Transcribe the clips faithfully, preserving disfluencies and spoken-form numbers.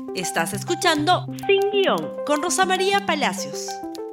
Estás escuchando Sin Guión con Rosa María Palacios.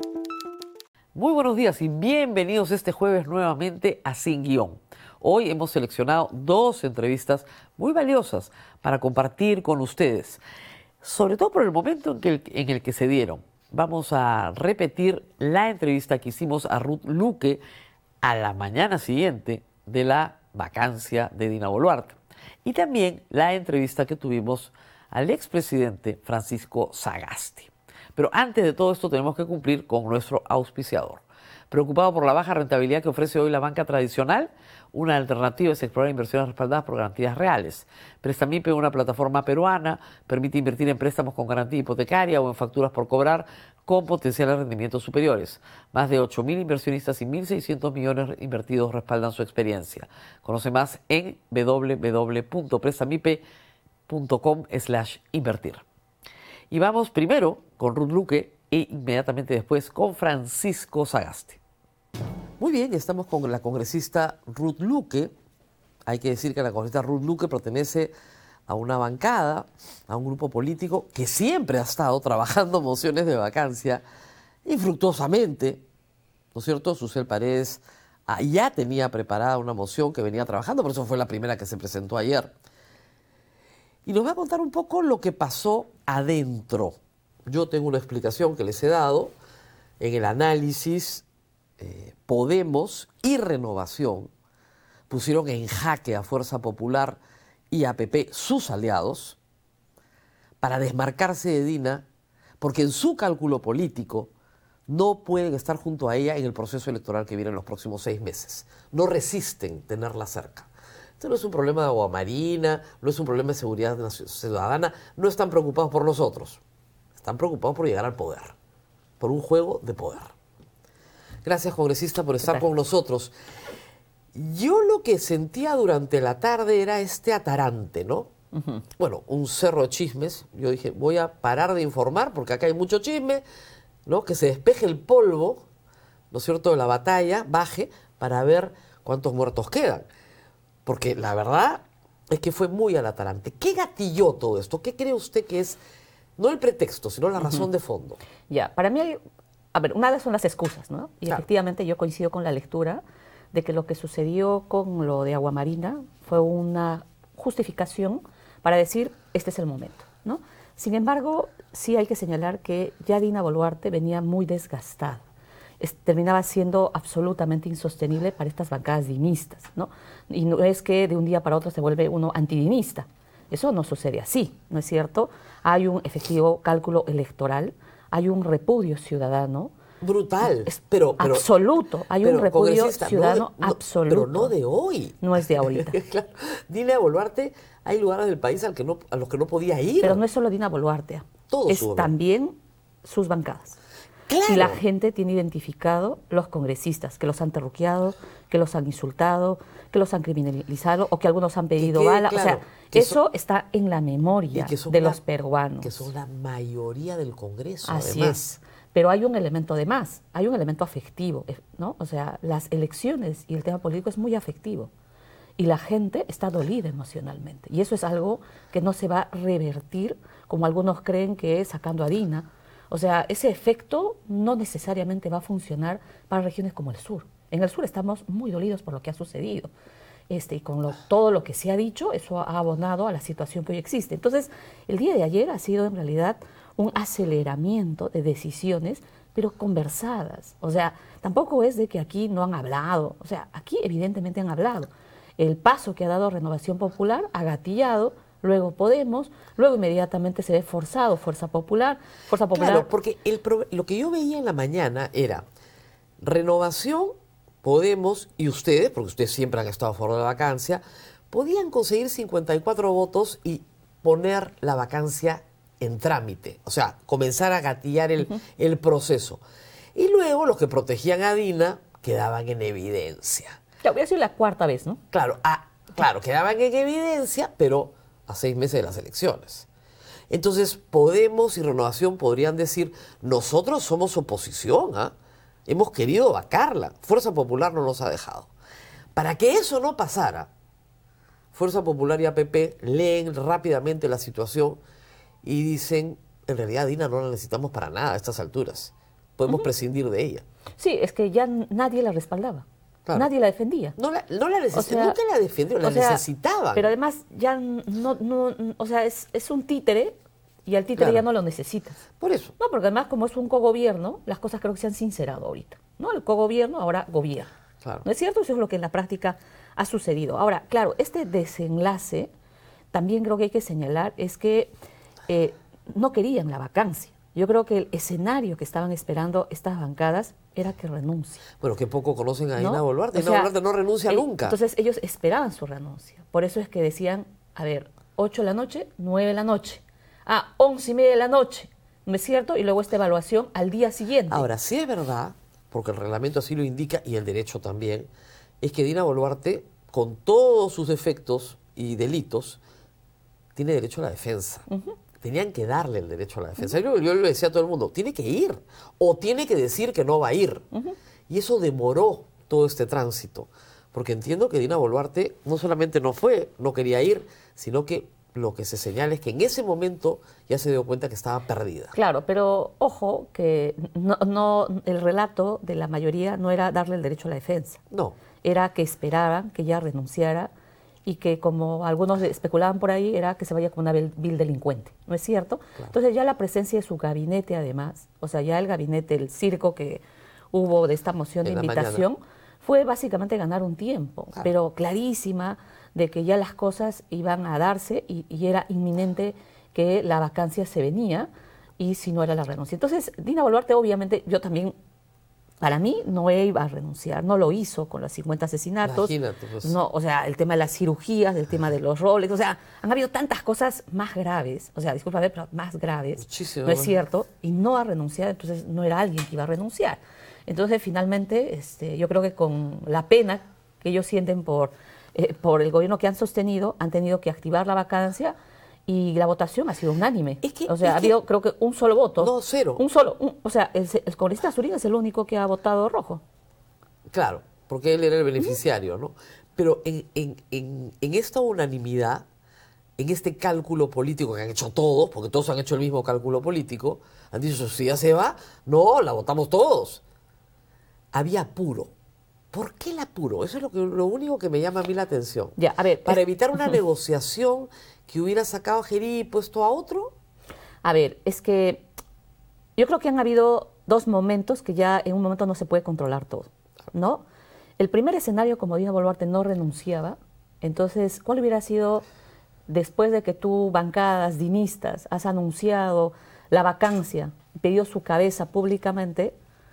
Muy buenos días y bienvenidos este jueves nuevamente a Sin Guión. Hoy hemos seleccionado dos entrevistas muy valiosas para compartir con ustedes, sobre todo por el momento en, que, en el que se dieron. Vamos a repetir la entrevista que hicimos a Ruth Luque a la mañana siguiente de la vacancia de Dina Boluarte. Y también la entrevista que tuvimos al expresidente Francisco Sagasti. Pero antes de todo esto tenemos que cumplir con nuestro auspiciador. Preocupado por la baja rentabilidad que ofrece hoy la banca tradicional, una alternativa es explorar inversiones respaldadas por garantías reales. Prestamipe, una plataforma peruana, permite invertir en préstamos con garantía hipotecaria o en facturas por cobrar con potenciales rendimientos superiores. Más de ocho mil inversionistas y mil seiscientos millones invertidos respaldan su experiencia. Conoce más en w w w punto prestamipe punto com slash invertir. Y vamos primero con Ruth Luque e inmediatamente después con Francisco Sagasti. Muy bien, estamos con la congresista Ruth Luque. Hay que decir que la congresista Ruth Luque pertenece a una bancada, a un grupo político que siempre ha estado trabajando mociones de vacancia infructuosamente, ¿no es cierto? Susel Paredes ah, ya tenía preparada una moción que venía trabajando, por eso fue la primera que se presentó ayer. Y nos va a contar un poco lo que pasó adentro. Yo tengo una explicación que les he dado en el análisis. eh, Podemos y Renovación pusieron en jaque a Fuerza Popular y a P P, sus aliados, para desmarcarse de Dina, porque en su cálculo político no pueden estar junto a ella en el proceso electoral que viene en los próximos seis meses. No resisten tenerla cerca. Esto no es un problema de agua marina, no es un problema de seguridad ciudadana, no están preocupados por nosotros, están preocupados por llegar al poder, por un juego de poder. Gracias, congresista, por estar con nosotros. Yo lo que sentía durante la tarde era este atarante, ¿no? Uh-huh. Bueno, un cerro de chismes. Yo dije, voy a parar de informar porque acá hay mucho chisme, ¿no? Que se despeje el polvo, ¿no es cierto?, de la batalla, baje, para ver cuántos muertos quedan. Porque la verdad es que fue muy alatarante. ¿Qué gatilló todo esto? ¿Qué cree usted que es, no el pretexto, sino la razón uh-huh. de fondo? Ya, para mí hay, a ver, una vez son las excusas, ¿no? Y claro, efectivamente yo coincido con la lectura de que lo que sucedió con lo de Agua Marina fue una justificación para decir, este es el momento, ¿no? Sin embargo, sí hay que señalar que ya Dina Boluarte venía muy desgastada. Es, terminaba siendo absolutamente insostenible para estas bancadas dinistas, ¿no? Y no es que de un día para otro se vuelve uno antidinista. Eso no sucede así, ¿no es cierto? Hay un efectivo cálculo electoral, hay un repudio ciudadano. Brutal, es pero, pero absoluto, hay pero, un repudio ciudadano no de, no, absoluto. Pero no de hoy. No es de ahorita. Claro. Dina Boluarte, hay lugares del país al que no, a los que no podía ir. Pero no es solo Dina Boluarte, Todo es también sus bancadas. Claro. Y la gente tiene identificado los congresistas que los han terruqueado, que los han insultado, que los han criminalizado o que algunos han pedido que, bala. Claro, o sea, eso son, está en la memoria de la, los peruanos. Que son la mayoría del Congreso, Así además. es. Pero hay un elemento de más, hay un elemento afectivo, ¿no? O sea, las elecciones y el tema político es muy afectivo. Y la gente está dolida emocionalmente. Y eso es algo que no se va a revertir, como algunos creen que es sacando a Dina. O sea, ese efecto no necesariamente va a funcionar para regiones como el sur. En el sur estamos muy dolidos por lo que ha sucedido. Este, y con lo, todo lo que se ha dicho, eso ha abonado a la situación que hoy existe. Entonces, el día de ayer ha sido en realidad un aceleramiento de decisiones, pero conversadas. O sea, tampoco es de que aquí no han hablado. O sea, aquí evidentemente han hablado. El paso que ha dado Renovación Popular ha gatillado, luego Podemos, luego inmediatamente se ve forzado Fuerza Popular. Fuerza Popular. Claro, porque el, lo que yo veía en la mañana era Renovación, Podemos y ustedes, porque ustedes siempre han estado a favor de la vacancia, podían conseguir cincuenta y cuatro votos y poner la vacancia en trámite, o sea, comenzar a gatillar el, uh-huh. el proceso. Y luego los que protegían a Dina quedaban en evidencia. Claro, hubiera sido la cuarta vez, ¿no? Claro, a, claro, quedaban en evidencia, pero a seis meses de las elecciones. Entonces, Podemos y Renovación podrían decir, nosotros somos oposición, ¿ah? ¿eh? Hemos querido vacarla, Fuerza Popular no nos ha dejado. Para que eso no pasara, Fuerza Popular y A P P leen rápidamente la situación y dicen, en realidad a Dina no la necesitamos para nada a estas alturas. Podemos uh-huh. prescindir de ella. Sí, es que ya nadie la respaldaba. Claro. Nadie la defendía. No la, no la neces- o sea, nunca la defendieron, la sea, necesitaban. Pero además ya no, no, o sea, es, es un títere y al títere claro. ya no lo necesitas. Por eso. No, porque además como es un cogobierno, las cosas creo que se han sincerado ahorita. ¿No? El cogobierno ahora gobierna. Claro. ¿No es cierto? Eso es lo que en la práctica ha sucedido. Ahora, claro, este desenlace también creo que hay que señalar es que eh, no querían la vacancia. Yo creo que el escenario que estaban esperando estas bancadas era que renuncie. Bueno, que poco conocen a Dina ¿no? Boluarte. O Dina sea, Boluarte no renuncia eh, nunca. Entonces ellos esperaban su renuncia. Por eso es que decían, a ver, ocho de la noche, nueve de la noche. Ah, once y media de la noche. ¿No es cierto? Y luego esta evaluación al día siguiente. Ahora, sí es verdad, porque el reglamento así lo indica y el derecho también, es que Dina Boluarte, con todos sus defectos y delitos, tiene derecho a la defensa. Uh-huh. Tenían que darle el derecho a la defensa. Uh-huh. Yo, yo le decía a todo el mundo, tiene que ir o tiene que decir que no va a ir. Uh-huh. Y eso demoró todo este tránsito, porque entiendo que Dina Boluarte no solamente no fue, no quería ir, sino que lo que se señala es que en ese momento ya se dio cuenta que estaba perdida. Claro, pero ojo que no, no, el relato de la mayoría no era darle el derecho a la defensa. No. Era que esperaban que ella renunciara y que, como algunos especulaban por ahí, era que se vaya como una vil, vil delincuente, ¿no es cierto? Claro. Entonces ya la presencia de su gabinete, además, o sea, ya el gabinete, el circo que hubo de esta moción de invitación, mañana. Fue básicamente ganar un tiempo, claro. pero clarísima, de que ya las cosas iban a darse y, y era inminente que la vacancia se venía y si no era la renuncia. Entonces, Dina Boluarte, obviamente, yo también, para mí, no iba a renunciar, no lo hizo con los cincuenta asesinatos. Imagínate, pues. No, o sea, el tema de las cirugías, el tema de los roles, o sea, han habido tantas cosas más graves, o sea, discúlpame, pero más graves, Muchísimo, ¿no es cierto? Y no ha renunciado, entonces no era alguien que iba a renunciar. Entonces, finalmente, este, yo creo que con la pena que ellos sienten por... Eh, por el gobierno que han sostenido, han tenido que activar la vacancia y la votación ha sido unánime. Es que, o sea, es ha habido, que, creo que un solo voto. No, cero. Un solo. Un, o sea, el, el congresista Zúñiga es el único que ha votado rojo. Claro, porque él era el beneficiario, ¿no? Pero en, en, en, en esta unanimidad, en este cálculo político que han hecho todos, porque todos han hecho el mismo cálculo político, han dicho, si ya se va, no, la votamos todos. Había apuro. ¿Por qué el apuro? Eso es lo, que, lo único que me llama a mí la atención. Ya, a ver, Para es... evitar una negociación que hubiera sacado a Gerí y puesto a otro. A ver, es que yo creo que han habido dos momentos que ya en un momento no se puede controlar todo, ¿no? El primer escenario, como Dina Boluarte no renunciaba, entonces, ¿cuál hubiera sido después de que tú, bancadas dinistas, has anunciado la vacancia, pidió su cabeza públicamente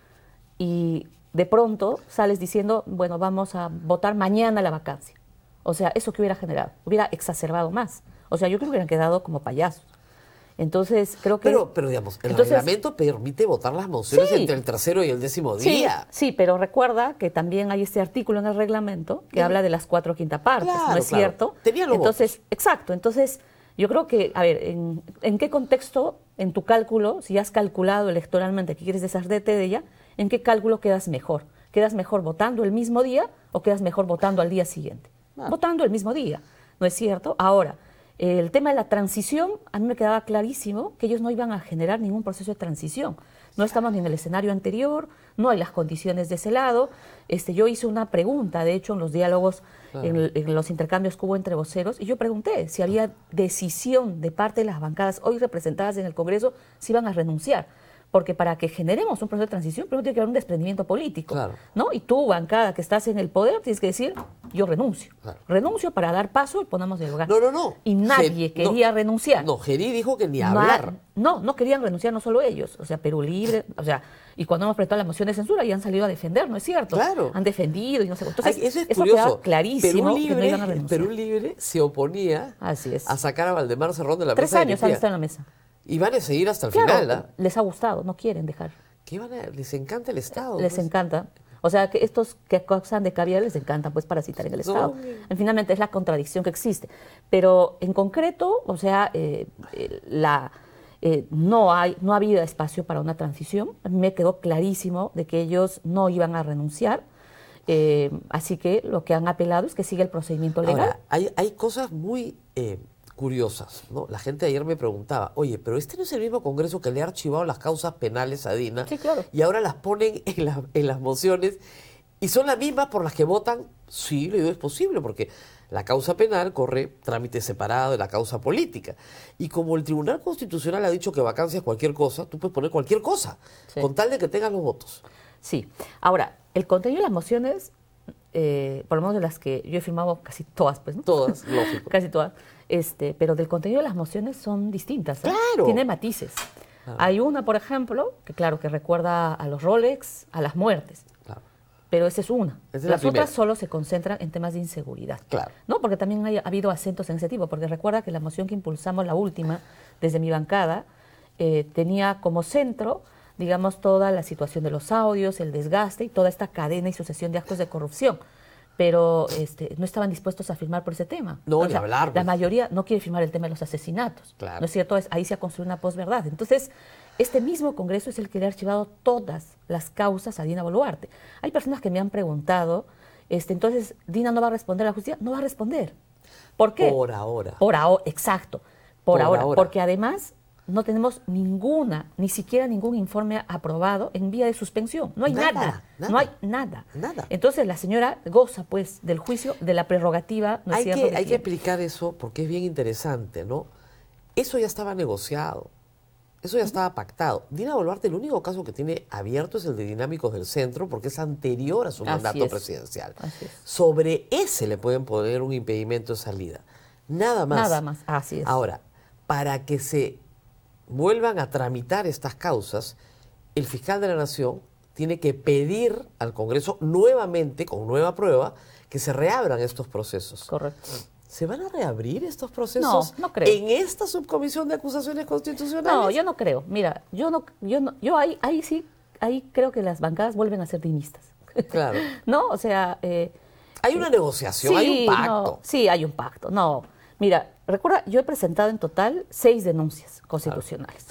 y de pronto sales diciendo, bueno, vamos a votar mañana la vacancia? O sea, ¿eso qué hubiera generado? Hubiera exacerbado más. O sea, yo creo que hubieran quedado como payasos. Entonces, creo que... Pero, pero digamos, el entonces, reglamento permite votar las mociones sí, entre el tercero y el décimo sí, día. Sí, pero recuerda que también hay este artículo en el reglamento que sí. habla de las cuatro quintas partes, claro, ¿no es claro. cierto? Tenía los Entonces, votos. Exacto. Entonces, yo creo que, a ver, ¿en, ¿en qué contexto, en tu cálculo, si has calculado electoralmente que quieres deshacerte de ella, en qué cálculo quedas mejor? ¿Quedas mejor votando el mismo día o quedas mejor votando al día siguiente? Ah. Votando el mismo día, ¿no es cierto? Ahora, el tema de la transición, a mí me quedaba clarísimo que ellos no iban a generar ningún proceso de transición. No estamos ni en el escenario anterior, no hay las condiciones de ese lado. Este, yo hice una pregunta, de hecho, en los diálogos, claro. en, en los intercambios que hubo entre voceros, y yo pregunté si había decisión de parte de las bancadas hoy representadas en el Congreso si iban a renunciar. Porque para que generemos un proceso de transición, primero tiene que haber un desprendimiento político, claro. ¿no? Y tú, bancada, que estás en el poder, tienes que decir, yo renuncio. Claro. Renuncio para dar paso y ponamos el lugar. No, no, no. Y nadie Ge quería no, renunciar. No, Gerí dijo que ni hablar. No, no querían renunciar, no solo ellos. O sea, Perú Libre, o sea, y cuando hemos presentado la moción de censura, ya han salido a defender, ¿no es cierto? Claro. Han defendido y no sé. Entonces, Ay, eso es eso curioso. quedaba clarísimo Perú Libre, que no iban a renunciar. Perú Libre se oponía Así es. a sacar a Valdemar Cerrón de la Tres mesa. Tres años han estado en la mesa. Y van a seguir hasta el claro, final, ¿eh? Les ha gustado, no quieren dejar. ¿Qué van a, les encanta el Estado. Les pues. encanta. O sea, que estos que acusan de caviar les encanta pues parasitar en el Estado. No. Finalmente es la contradicción que existe. Pero en concreto, o sea, eh, eh, la, eh, no, hay, no ha habido espacio para una transición. A mí me quedó clarísimo de que ellos no iban a renunciar. Eh, así que lo que han apelado es que siga el procedimiento legal. Ahora, hay, hay cosas muy eh, curiosas, ¿no? La gente ayer me preguntaba, oye, pero este no es el mismo Congreso que le ha archivado las causas penales a Dina, Sí, claro. y ahora las ponen en, la- en las mociones y son las mismas por las que votan. Sí, le digo, es posible, porque la causa penal corre trámite separado de la causa política. Y como el Tribunal Constitucional ha dicho que vacancia es cualquier cosa, tú puedes poner cualquier cosa, Sí. con tal de que tengas los votos. Sí. Ahora, el contenido de las mociones, eh, por lo menos de las que yo he firmado casi todas, pues, ¿no? Todas, lógico. Casi todas. Este, pero del contenido de las mociones son distintas. ¿eh? ¡Claro! Tiene matices. Claro. Hay una, por ejemplo, que claro, que recuerda a los Rolex, a las muertes. Claro. Pero esa es una. Esa es la Las primera. otras solo se concentran en temas de inseguridad. Claro. ¿No? Porque también hay- ha habido acentos en ese tipo. Porque recuerda que la moción que impulsamos, la última, desde mi bancada, eh, tenía como centro, digamos, toda la situación de los audios, el desgaste y toda esta cadena y sucesión de actos de corrupción. Pero este, no estaban dispuestos a firmar por ese tema. No, O ni sea, hablar, La pues. mayoría no quiere firmar el tema de los asesinatos. Claro. ¿No es cierto? Es- ahí se ha construido una posverdad. Entonces, este mismo Congreso es el que le ha archivado todas las causas a Dina Boluarte. Hay personas que me han preguntado, este, entonces, ¿Dina no va a responder a la justicia? No va a responder. ¿Por qué? Por ahora. Por ahora, exacto. Por, Por ahora, ahora. Porque además no tenemos ninguna, ni siquiera ningún informe aprobado en vía de suspensión. No hay Nada, nada. nada. No hay nada. Nada. Entonces la señora goza, pues, del juicio, de la prerrogativa, ¿no es Hay cierto? que, que hay que tiene. explicar eso porque es bien interesante, ¿no? Eso ya estaba negociado, eso ya estaba pactado. Dina Boluarte, el único caso que tiene abierto es el de Dinámicos del Centro, porque es anterior a su Así mandato es. presidencial. Así es. Sobre ese le pueden poner un impedimento de salida. Nada más. Nada más, así es. Ahora, para que se vuelvan a tramitar estas causas, el fiscal de la Nación tiene que pedir al Congreso nuevamente, con nueva prueba, que se reabran estos procesos. Correcto. ¿Se van a reabrir estos procesos No, no creo. en esta subcomisión de acusaciones constitucionales? No, yo no creo. Mira, yo no, yo no, yo ahí, ahí sí, ahí creo que las bancadas vuelven a ser dinistas. Claro. ¿No? O sea, eh, Hay una negociación, hay un pacto. no, sí, hay un pacto. No, mira, recuerda, yo he presentado en total seis denuncias constitucionales,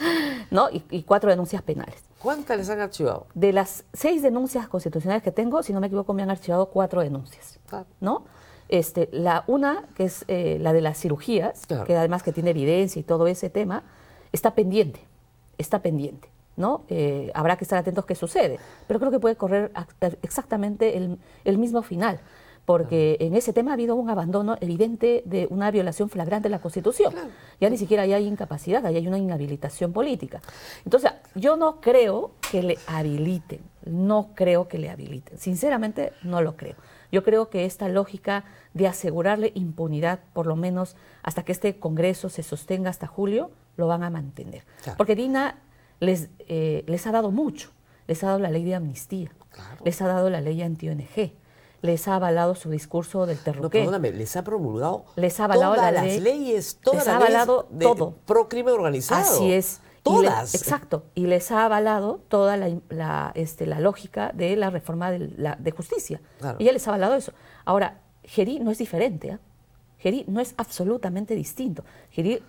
¿no? Y, y cuatro denuncias penales. ¿Cuántas les han archivado? De las seis denuncias constitucionales que tengo, si no me equivoco, me han archivado cuatro denuncias, Claro. ¿no? Este, la una, que es eh, la de las cirugías, Claro. que además que tiene evidencia y todo ese tema, está pendiente, está pendiente, ¿no? Eh, habrá que estar atentos qué sucede, pero creo que puede correr ac- exactamente el, el mismo final, porque en ese tema ha habido un abandono evidente de una violación flagrante de la Constitución. Claro. Ya ni siquiera ahí hay incapacidad, ahí hay una inhabilitación política. Entonces, yo no creo que le habiliten, no creo que le habiliten. Sinceramente, no lo creo. Yo creo que esta lógica de asegurarle impunidad, por lo menos hasta que este Congreso se sostenga hasta julio, lo van a mantener. Claro. Porque Dina les, eh, les ha dado mucho. Les ha dado la ley de amnistía, Claro. les ha dado la ley anti-O N G, les ha avalado su discurso del No, terruqué. perdóname, les ha promulgado Les ha avalado todas la las ley, leyes, todas les las ha leyes avalado de todo. pro crimen organizado. Así es. Y Todas. le- exacto. Y les ha avalado toda la, la, este, la lógica de la reforma de, la, de justicia. Claro. Y ya les ha avalado eso. Ahora, Gerí no es diferente. ¿eh? Gerí no es absolutamente distinto. Gerí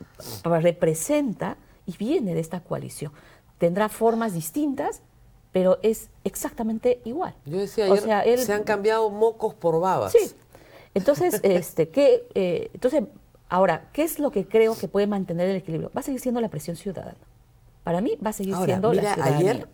representa y viene de esta coalición. Tendrá formas distintas, pero es exactamente igual. Yo decía O ayer, sea, él- se han cambiado mocos por babas. Sí. Entonces, este, ¿qué, eh, entonces, ahora, ¿qué es lo que creo que puede mantener el equilibrio? Va a seguir siendo la presión ciudadana. Para mí va a seguir Ahora, siendo mira, la ciudadanía. ayer,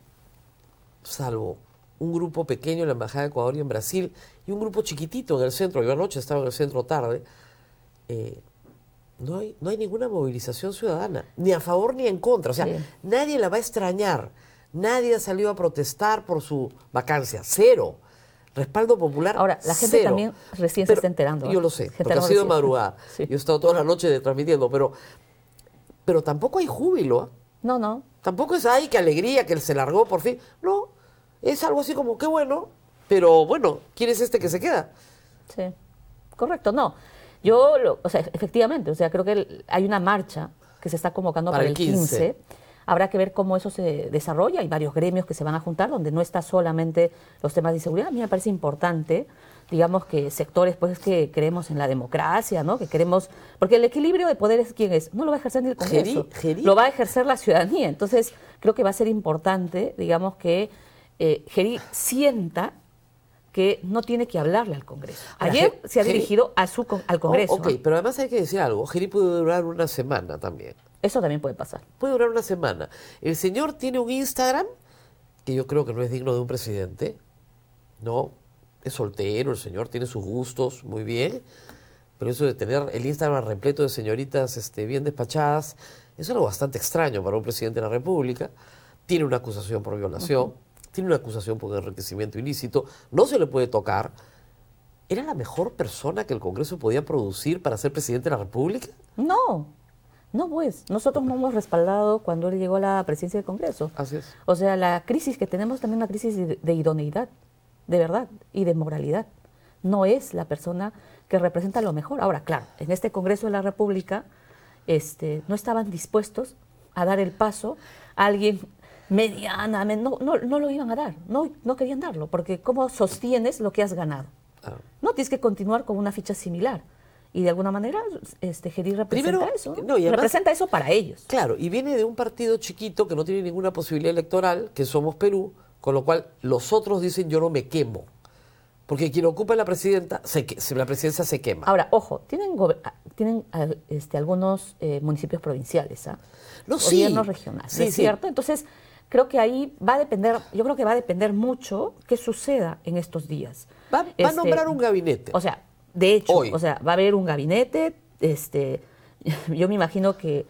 salvo un grupo pequeño en la Embajada de Ecuador y en Brasil, y un grupo chiquitito en el centro, yo anoche estaba en el centro tarde, eh, no, hay, no hay ninguna movilización ciudadana, ni a favor ni en contra. O sea, Sí. nadie la va a extrañar, nadie ha salido a protestar por su vacancia, cero. Respaldo popular, Ahora, la gente cero. también recién se Pero está enterando, ¿eh? Yo lo sé, Se porque ha enteró sido recién. madrugada. Sí. Yo he estado toda la noche de- transmitiendo, pero, pero tampoco hay júbilo, ¿ah? No, no. Tampoco es, ay, qué alegría, que él se largó por fin. No, es algo así como, qué bueno, pero bueno, ¿quién es este que se queda? Sí. Correcto, no. Yo, lo- o sea, efectivamente, o sea, creo que el- hay una marcha que se está convocando Para para, el el quince. quince. Habrá que ver cómo eso se desarrolla. Hay varios gremios que se van a juntar, donde no está solamente los temas de inseguridad. A mí me parece importante, digamos, que sectores pues que creemos en la democracia, ¿no? Que queremos, porque el equilibrio de poderes, ¿quién es? No lo va a ejercer ni el Congreso, Gerí- Gerí- lo va a ejercer la ciudadanía. Entonces, creo que va a ser importante, digamos, que eh, Gerí sienta que no tiene que hablarle al Congreso. Ahora, Ayer Ge- se ha Geri- dirigido a su, con- al Congreso. Oh, ok, ¿no? pero además hay que decir algo. Geri puede durar una semana también. Eso también puede pasar. Puede durar una semana. El señor tiene un Instagram que yo creo que no es digno de un presidente. No, es soltero, el señor tiene sus gustos, muy bien. Pero eso de tener el Instagram repleto de señoritas este, bien despachadas, es algo bastante extraño para un presidente de la República. Tiene una acusación por violación, uh-huh. tiene una acusación por enriquecimiento ilícito, no se le puede tocar. ¿Era la mejor persona que el Congreso podía producir para ser presidente de la República? No, no pues. Nosotros no hemos respaldado cuando él llegó a la presidencia del Congreso. Así es. O sea, la crisis que tenemos también es una crisis de, de idoneidad, de verdad, y de moralidad. No es la persona que representa lo mejor. Ahora, claro, en este Congreso de la República este, no estaban dispuestos a dar el paso a alguien medianamente, no, no, no lo iban a dar, no, no querían darlo, porque ¿cómo sostienes lo que has ganado? Ah. No, tienes que continuar con una ficha similar. Y de alguna manera, este, Geri representa Primero, eso. No, y además, representa eso para ellos. Claro, y viene de un partido chiquito que no tiene ninguna posibilidad electoral, que somos Perú, con lo cual los otros dicen yo no me quemo. Porque quien ocupa la presidenta, se, la presidencia se quema. Ahora, ojo, tienen, tienen este, algunos eh, municipios provinciales, ¿ah? No, gobiernos sí. regionales, sí, ¿es cierto? Sí. Entonces, creo que ahí va a depender, yo creo que va a depender mucho qué suceda en estos días. Va, va este, a nombrar un gabinete. O sea, de hecho, Hoy. o sea, va a haber un gabinete, este, yo me imagino que,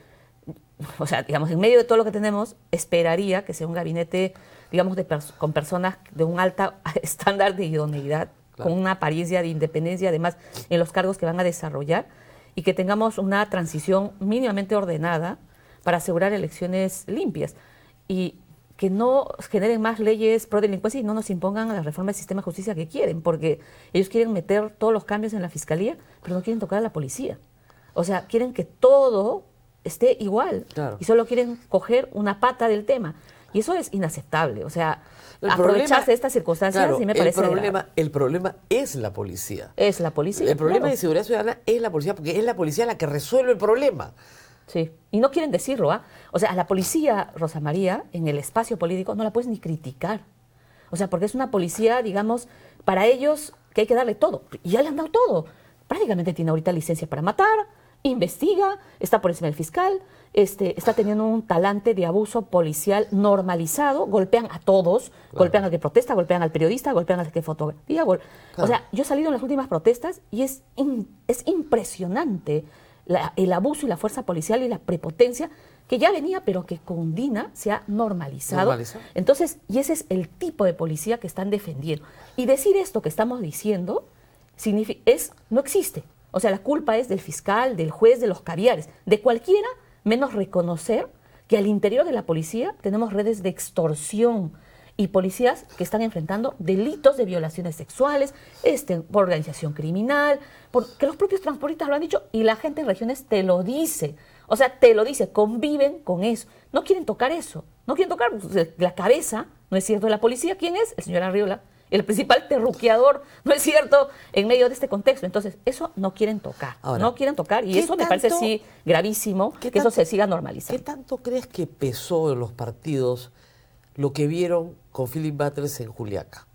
o sea, digamos, en medio de todo lo que tenemos, esperaría que sea un gabinete, digamos, de pers con personas de un alto estándar de idoneidad, claro. con una apariencia de independencia, además, en los cargos que van a desarrollar, y que tengamos una transición mínimamente ordenada para asegurar elecciones limpias. Y que no generen más leyes pro delincuencia y no nos impongan la reforma del sistema de justicia que quieren, porque ellos quieren meter todos los cambios en la fiscalía, pero no quieren tocar a la policía. O sea, quieren que todo esté igual, claro. y solo quieren coger una pata del tema. Y eso es inaceptable. O sea, el aprovecharse problema, de estas circunstancias claro, sí me parece el problema, grave. el problema es la policía. Es la policía. El problema claro. de seguridad ciudadana es la policía, porque es la policía la que resuelve el problema. Sí, y no quieren decirlo, ¿ah? ¿eh? O sea, a la policía, Rosa María, en el espacio político, no la puedes ni criticar. O sea, porque es una policía, digamos, para ellos que hay que darle todo. Y ya le han dado todo. Prácticamente tiene ahorita licencia para matar, investiga, está por encima del fiscal, este, está teniendo un talante de abuso policial normalizado, golpean a todos, claro. golpean al que protesta, golpean al periodista, golpean al que fotografía. Gol claro. O sea, yo he salido en las últimas protestas y es, in, es impresionante La, el abuso y la fuerza policial y la prepotencia que ya venía, pero que con Dina se ha normalizado. normalizado. Entonces, y ese es el tipo de policía que están defendiendo. Y decir esto que estamos diciendo significa, es, no existe. O sea, la culpa es del fiscal, del juez, de los caviares, de cualquiera, menos reconocer que al interior de la policía tenemos redes de extorsión y policías que están enfrentando delitos de violaciones sexuales, este, por organización criminal, porque los propios transportistas lo han dicho y la gente en regiones te lo dice. O sea, te lo dice, conviven con eso. No quieren tocar eso, no quieren tocar la cabeza, ¿no es cierto?, de la policía. ¿Quién es? El señor Arriola, el principal terruqueador, ¿no es cierto?, en medio de este contexto. Entonces, eso no quieren tocar, Ahora, no quieren tocar, y eso me parece sí gravísimo, que tanto, eso se siga normalizando. ¿Qué tanto crees que pesó en los partidos lo que vieron con Philip Butters en Juliaca?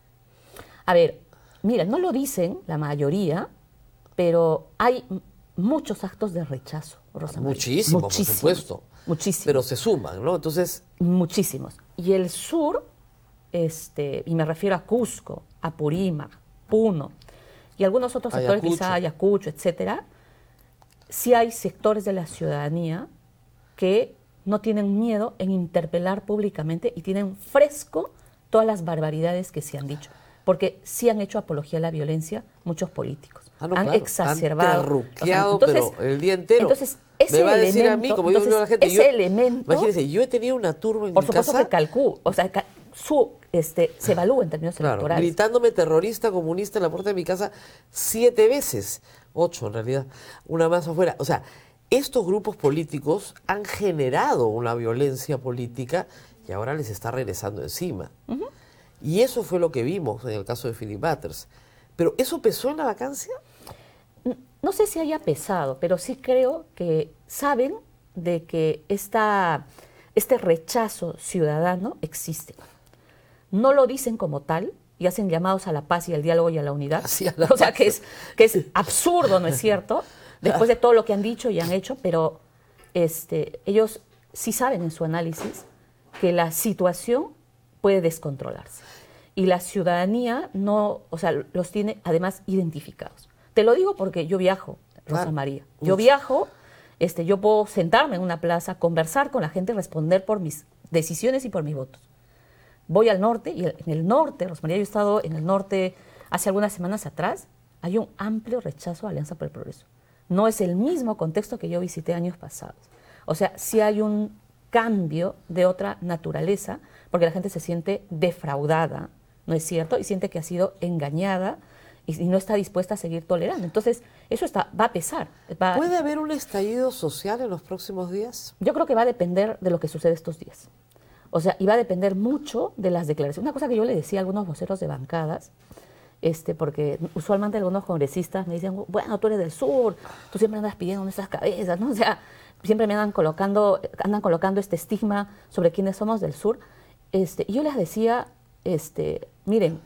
A ver, mira, no lo dicen la mayoría, pero hay muchos actos de rechazo, Rosa María. Muchísimo, por supuesto. Muchísimos. Pero se suman, ¿no? Entonces... Muchísimos. Y el sur, este, y me refiero a Cusco, a Purímac, Puno, y algunos otros sectores, Ayacucho. quizá Ayacucho, etcétera, sí hay sectores de la ciudadanía que no tienen miedo en interpelar públicamente y tienen fresco todas las barbaridades que se han dicho. Porque sí han hecho apología a la violencia muchos políticos. Ah, no, han claro. exacerbado. Han terruqueado, o sea, entonces, pero el día entero. Entonces, ese me va a elemento, decir a mí, como yo digo a la gente, ese yo, elemento... Imagínense, yo he tenido una turba en por mi supuesto casa... que calcú, o sea, su, este, se evalúa en términos claro, electorales. gritándome terrorista, comunista en la puerta de mi casa siete veces. Ocho, en realidad. Una más afuera. O sea, estos grupos políticos han generado una violencia política y ahora les está regresando encima. Uh-huh. Y eso fue lo que vimos en el caso de Philip Butters. ¿Pero eso pesó en la vacancia? No sé si haya pesado, pero sí creo que saben de que esta, este rechazo ciudadano existe. No lo dicen como tal, y hacen llamados a la paz y al diálogo y a la unidad. Sí, a la o sea, paz. que es, que es absurdo, ¿no es cierto? Después de todo lo que han dicho y han hecho, pero este, ellos sí saben en su análisis que la situación puede descontrolarse. Y la ciudadanía no, o sea, los tiene además identificados. Te lo digo porque yo viajo, Rosa Claro. María. Yo Uf. viajo, este, yo puedo sentarme en una plaza, conversar con la gente, responder por mis decisiones y por mis votos. Voy al norte, y en el norte, Rosa María, yo he estado en el norte hace algunas semanas atrás, hay un amplio rechazo a Alianza por el Progreso. No es el mismo contexto que yo visité años pasados. O sea, sí hay un cambio de otra naturaleza, porque la gente se siente defraudada, ¿no es cierto? Y siente que ha sido engañada y, y no está dispuesta a seguir tolerando. Entonces, eso está, va a pesar. Va, ¿Puede haber un estallido social en los próximos días? yo creo que va a depender de lo que sucede estos días. O sea, y va a depender mucho de las declaraciones. Una cosa que yo le decía a algunos voceros de bancadas, este, porque usualmente algunos congresistas me dicen, bueno, tú eres del sur, tú siempre andas pidiendo nuestras cabezas, ¿no? O sea, siempre me andan colocando, andan colocando este estigma sobre quienes somos del sur. Este, y yo les decía, este, miren,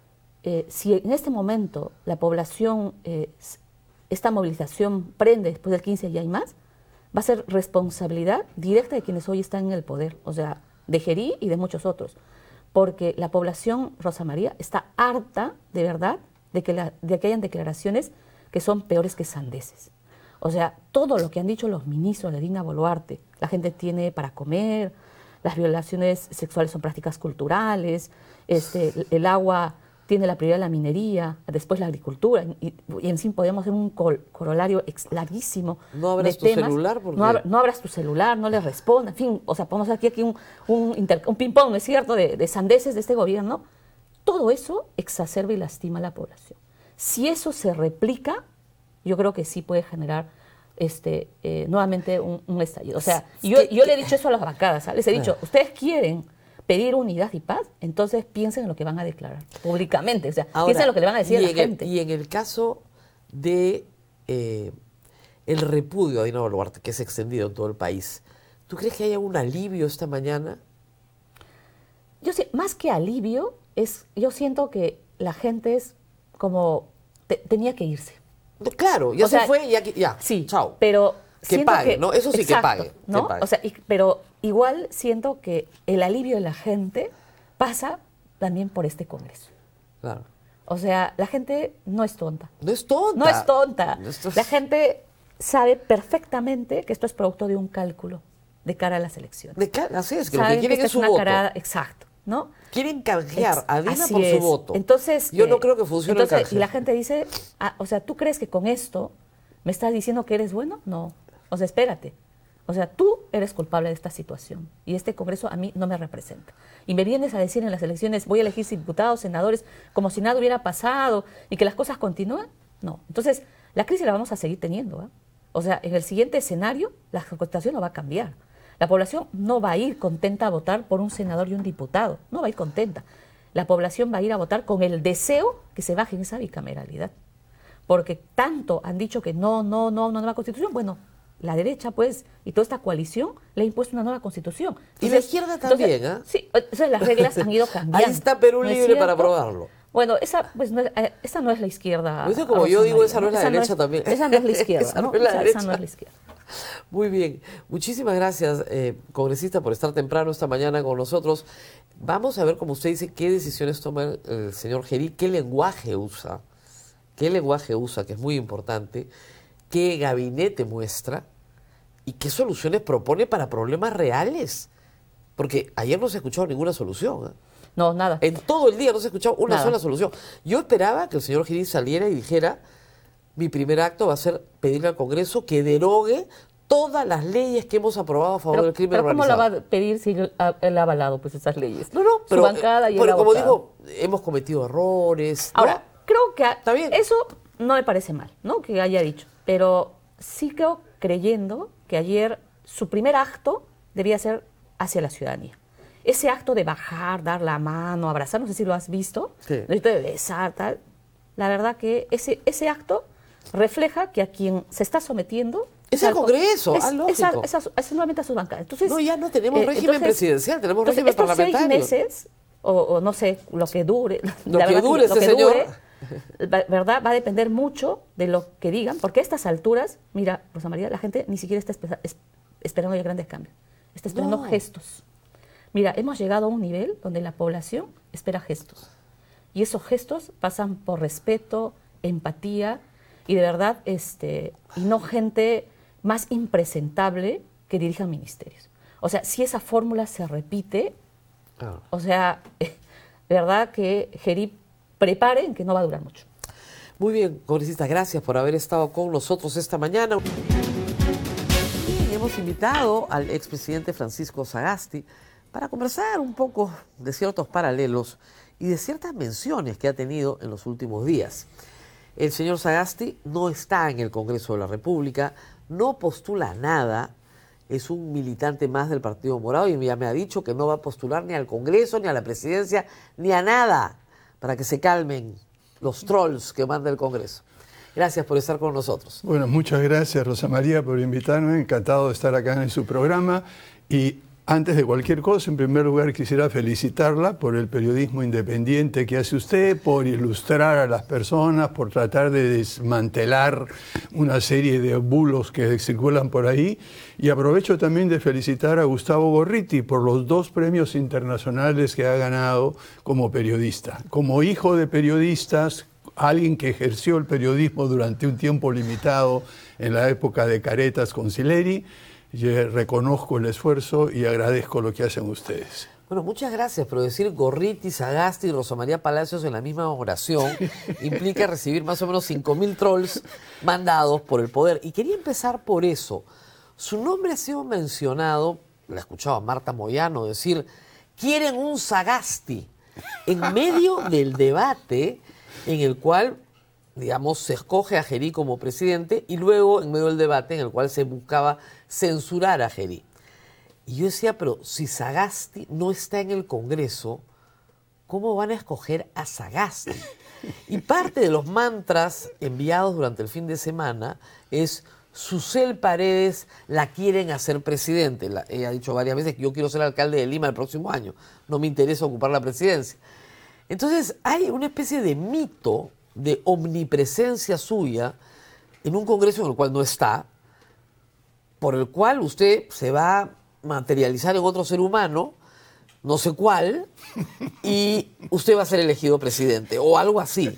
eh, si en este momento la población, eh, esta movilización prende después del quince y hay más, va a ser responsabilidad directa de quienes hoy están en el poder, o sea, de Gerí y de muchos otros. Porque la población, Rosa María, está harta, de verdad, de que, la, de que hayan declaraciones que son peores que sandeces. O sea, todo lo que han dicho los ministros de Dina Boluarte, la gente tiene para comer, las violaciones sexuales son prácticas culturales, este, el agua tiene la prioridad de la minería, después la agricultura, y, y en fin podemos hacer un col, corolario ex, larguísimo. No abras de tu temas. celular porque... No, ab, no abras tu celular, no les respondas, en fin, o sea, podemos hacer aquí, aquí un, un, inter, un ping-pong, ¿no es cierto?, de, de sandeces de este gobierno. Todo eso exacerba y lastima a la población. Si eso se replica, yo creo que sí puede generar este, eh, nuevamente un, un estallido. O sea, Es yo, que, yo que, le he dicho eso a las bancadas, ¿sabes? Les he dicho, ustedes quieren pedir unidad y paz, entonces piensen en lo que van a declarar públicamente, o sea, Ahora, piensen en lo que le van a decir a la en gente. El, y en el caso de eh, el repudio a Dina Boluarte, que es extendido en todo el país, ¿tú crees que haya un alivio esta mañana? Yo sé, más que alivio, es, yo siento que la gente es como, te, tenía que irse. Claro, ya O se sea, fue, ya, ya, Sí, chao. pero Que siento pague, ¿no? Eso sí que exacto, pague, ¿no? que pague. O sea, y- pero igual siento que el alivio de la gente pasa también por este Congreso. Claro. O sea, la gente no es tonta. No es tonta. No es tonta. Esto es- La gente sabe perfectamente que esto es producto de un cálculo de cara a las elecciones. De ca- así es, que lo que Saben quieren esta es su una voto. carada, exacto, ¿no? Quieren canjear Ex- a Dina así por su es. voto. Entonces, Yo eh, no creo que funcione entonces, el canje. Y la gente dice, ah, o sea, ¿tú crees que con esto me estás diciendo que eres bueno? No. O sea, espérate. O sea, tú eres culpable de esta situación y este Congreso a mí no me representa. Y me vienes a decir en las elecciones, voy a elegir diputados, senadores, como si nada hubiera pasado y que las cosas continúan. No. Entonces, la crisis la vamos a seguir teniendo, ¿eh? O sea, en el siguiente escenario, la situación no va a cambiar. La población no va a ir contenta a votar por un senador y un diputado. No va a ir contenta. La población va a ir a votar con el deseo que se baje en esa bicameralidad. Porque tanto han dicho que no, no, no, una nueva constitución. Bueno, la derecha, pues, y toda esta coalición le ha impuesto una nueva constitución. Y la izquierda también, ¿ah? Sí, entonces las reglas han ido cambiando. Ahí está Perú ¿no es libre para cierto? aprobarlo. Bueno, esa, pues, no es, eh, esa no es la izquierda. Pues es como Rosa yo digo, María, esa no es la derecha también. Esa no es la izquierda, Esa ¿no? no es la Esa- derecha. esa no es la izquierda. Muy bien. Muchísimas gracias, eh, congresista, por estar temprano esta mañana con nosotros. Vamos a ver, como usted dice, qué decisiones toma el, el señor Gerí, qué lenguaje usa, qué lenguaje usa, que es muy importante, qué gabinete muestra y qué soluciones propone para problemas reales. Porque ayer no se ha escuchado ninguna solución, ¿eh? No, nada. En todo el día no se ha escuchado una Nada. sola solución. Yo esperaba que el señor Gerí saliera y dijera, mi primer acto va a ser pedirle al Congreso que derogue todas las leyes que hemos aprobado a favor Pero, del crimen pero ¿cómo la organizado. va a pedir si él ha, él ha avalado pues esas leyes? No, no, pero, Su bancada y él pero ha como votado. digo, hemos cometido errores. ¿no? Ahora, creo que a- Está bien. eso no me parece mal, ¿no? Que haya dicho. Pero sí creo creyendo que ayer su primer acto debía ser hacia la ciudadanía. Ese acto de bajar, dar la mano, abrazar, no sé si lo has visto, Sí. ¿no? Esto de besar, tal. La verdad que ese, ese acto refleja que a quien se está sometiendo Es el al- Congreso, es, ah, lógico. es a- es a- es nuevamente a sus bancadas. Entonces, No, ya no tenemos eh, régimen presidencial, tenemos entonces, régimen estos parlamentario. seis meses o, o no sé, lo que dure. Lo la que verdad dure lo ese que señor. dure, va- ¿verdad? Va a depender mucho de lo que digan, porque a estas alturas, mira, Rosa María, la gente ni siquiera está espe- es- esperando ya grandes cambios, está esperando No. gestos. Mira, hemos llegado a un nivel donde la población espera gestos. Y esos gestos pasan por respeto, empatía y de verdad, este, y no gente más impresentable que dirija ministerios. O sea, si esa fórmula se repite, Claro. o sea, de verdad que Gerí preparen que no va a durar mucho. Muy bien, congresista, gracias por haber estado con nosotros esta mañana. Y hemos invitado al expresidente Francisco Sagasti para conversar un poco de ciertos paralelos y de ciertas menciones que ha tenido en los últimos días. El señor Sagasti no está en el Congreso de la República, no postula nada, es un militante más del Partido Morado y ya me ha dicho que no va a postular ni al Congreso, ni a la presidencia, ni a nada, para que se calmen los trolls que manda el Congreso. Gracias por estar con nosotros. Bueno, muchas gracias Rosa María por invitarme, encantado de estar acá en su programa y antes de cualquier cosa, en primer lugar quisiera felicitarla por el periodismo independiente que hace usted, por ilustrar a las personas, por tratar de desmantelar una serie de bulos que circulan por ahí y aprovecho también de felicitar a Gustavo Gorriti por los dos premios internacionales que ha ganado como periodista. Como hijo de periodistas, alguien que ejerció el periodismo durante un tiempo limitado en la época de Caretas con Sileri, yo reconozco el esfuerzo y agradezco lo que hacen ustedes. Bueno, muchas gracias, pero decir Gorriti, Sagasti y Rosa María Palacios en la misma oración implica recibir más o menos cinco mil trolls mandados por el poder. Y quería empezar por eso. Su nombre ha sido mencionado, la he escuchado a Marta Moyano decir, quieren un Sagasti, en medio del debate en el cual, digamos, se escoge a Gerí como presidente y luego en medio del debate en el cual se buscaba censurar a Gerí. Y yo decía, pero si Sagasti no está en el Congreso, ¿cómo van a escoger a Sagasti? Y parte de los mantras enviados durante el fin de semana es Susel Paredes la quieren hacer presidente. La, ella ha dicho varias veces que yo quiero ser alcalde de Lima el próximo año. No me interesa ocupar la presidencia. Entonces hay una especie de mito de omnipresencia suya en un Congreso en el cual no está, por el cual usted se va a materializar en otro ser humano, no sé cuál, y usted va a ser elegido presidente, o algo así.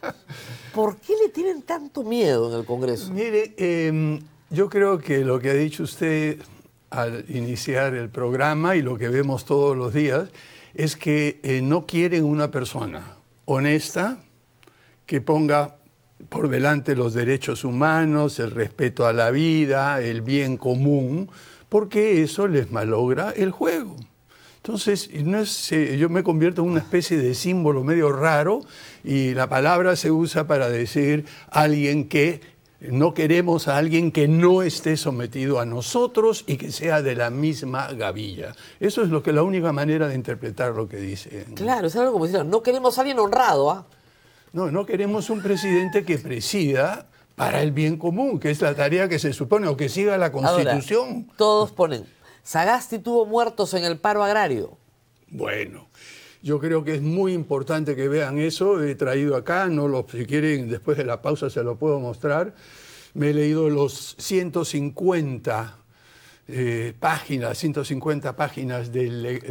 ¿Por qué le tienen tanto miedo en el Congreso? Mire, eh, yo creo que lo que ha dicho usted al iniciar el programa y lo que vemos todos los días es que eh, no quieren una persona honesta que ponga por delante los derechos humanos, el respeto a la vida, el bien común, porque eso les malogra el juego. Entonces, no es, eh, yo me convierto en una especie de símbolo medio raro y la palabra se usa para decir alguien que no queremos a alguien que no esté sometido a nosotros y que sea de la misma gavilla. Eso es lo que la única manera de interpretar lo que dice. Claro, es algo como decir, no queremos a alguien honrado, ¿ah? No, no queremos un presidente que presida para el bien común, que es la tarea que se supone, o que siga la Constitución. Ahora, todos ponen, Sagasti tuvo muertos en el paro agrario. Bueno, yo creo que es muy importante que vean eso. He traído acá, no lo, si quieren, después de la pausa se lo puedo mostrar. Me he leído los ciento cincuenta eh, páginas, ciento cincuenta páginas de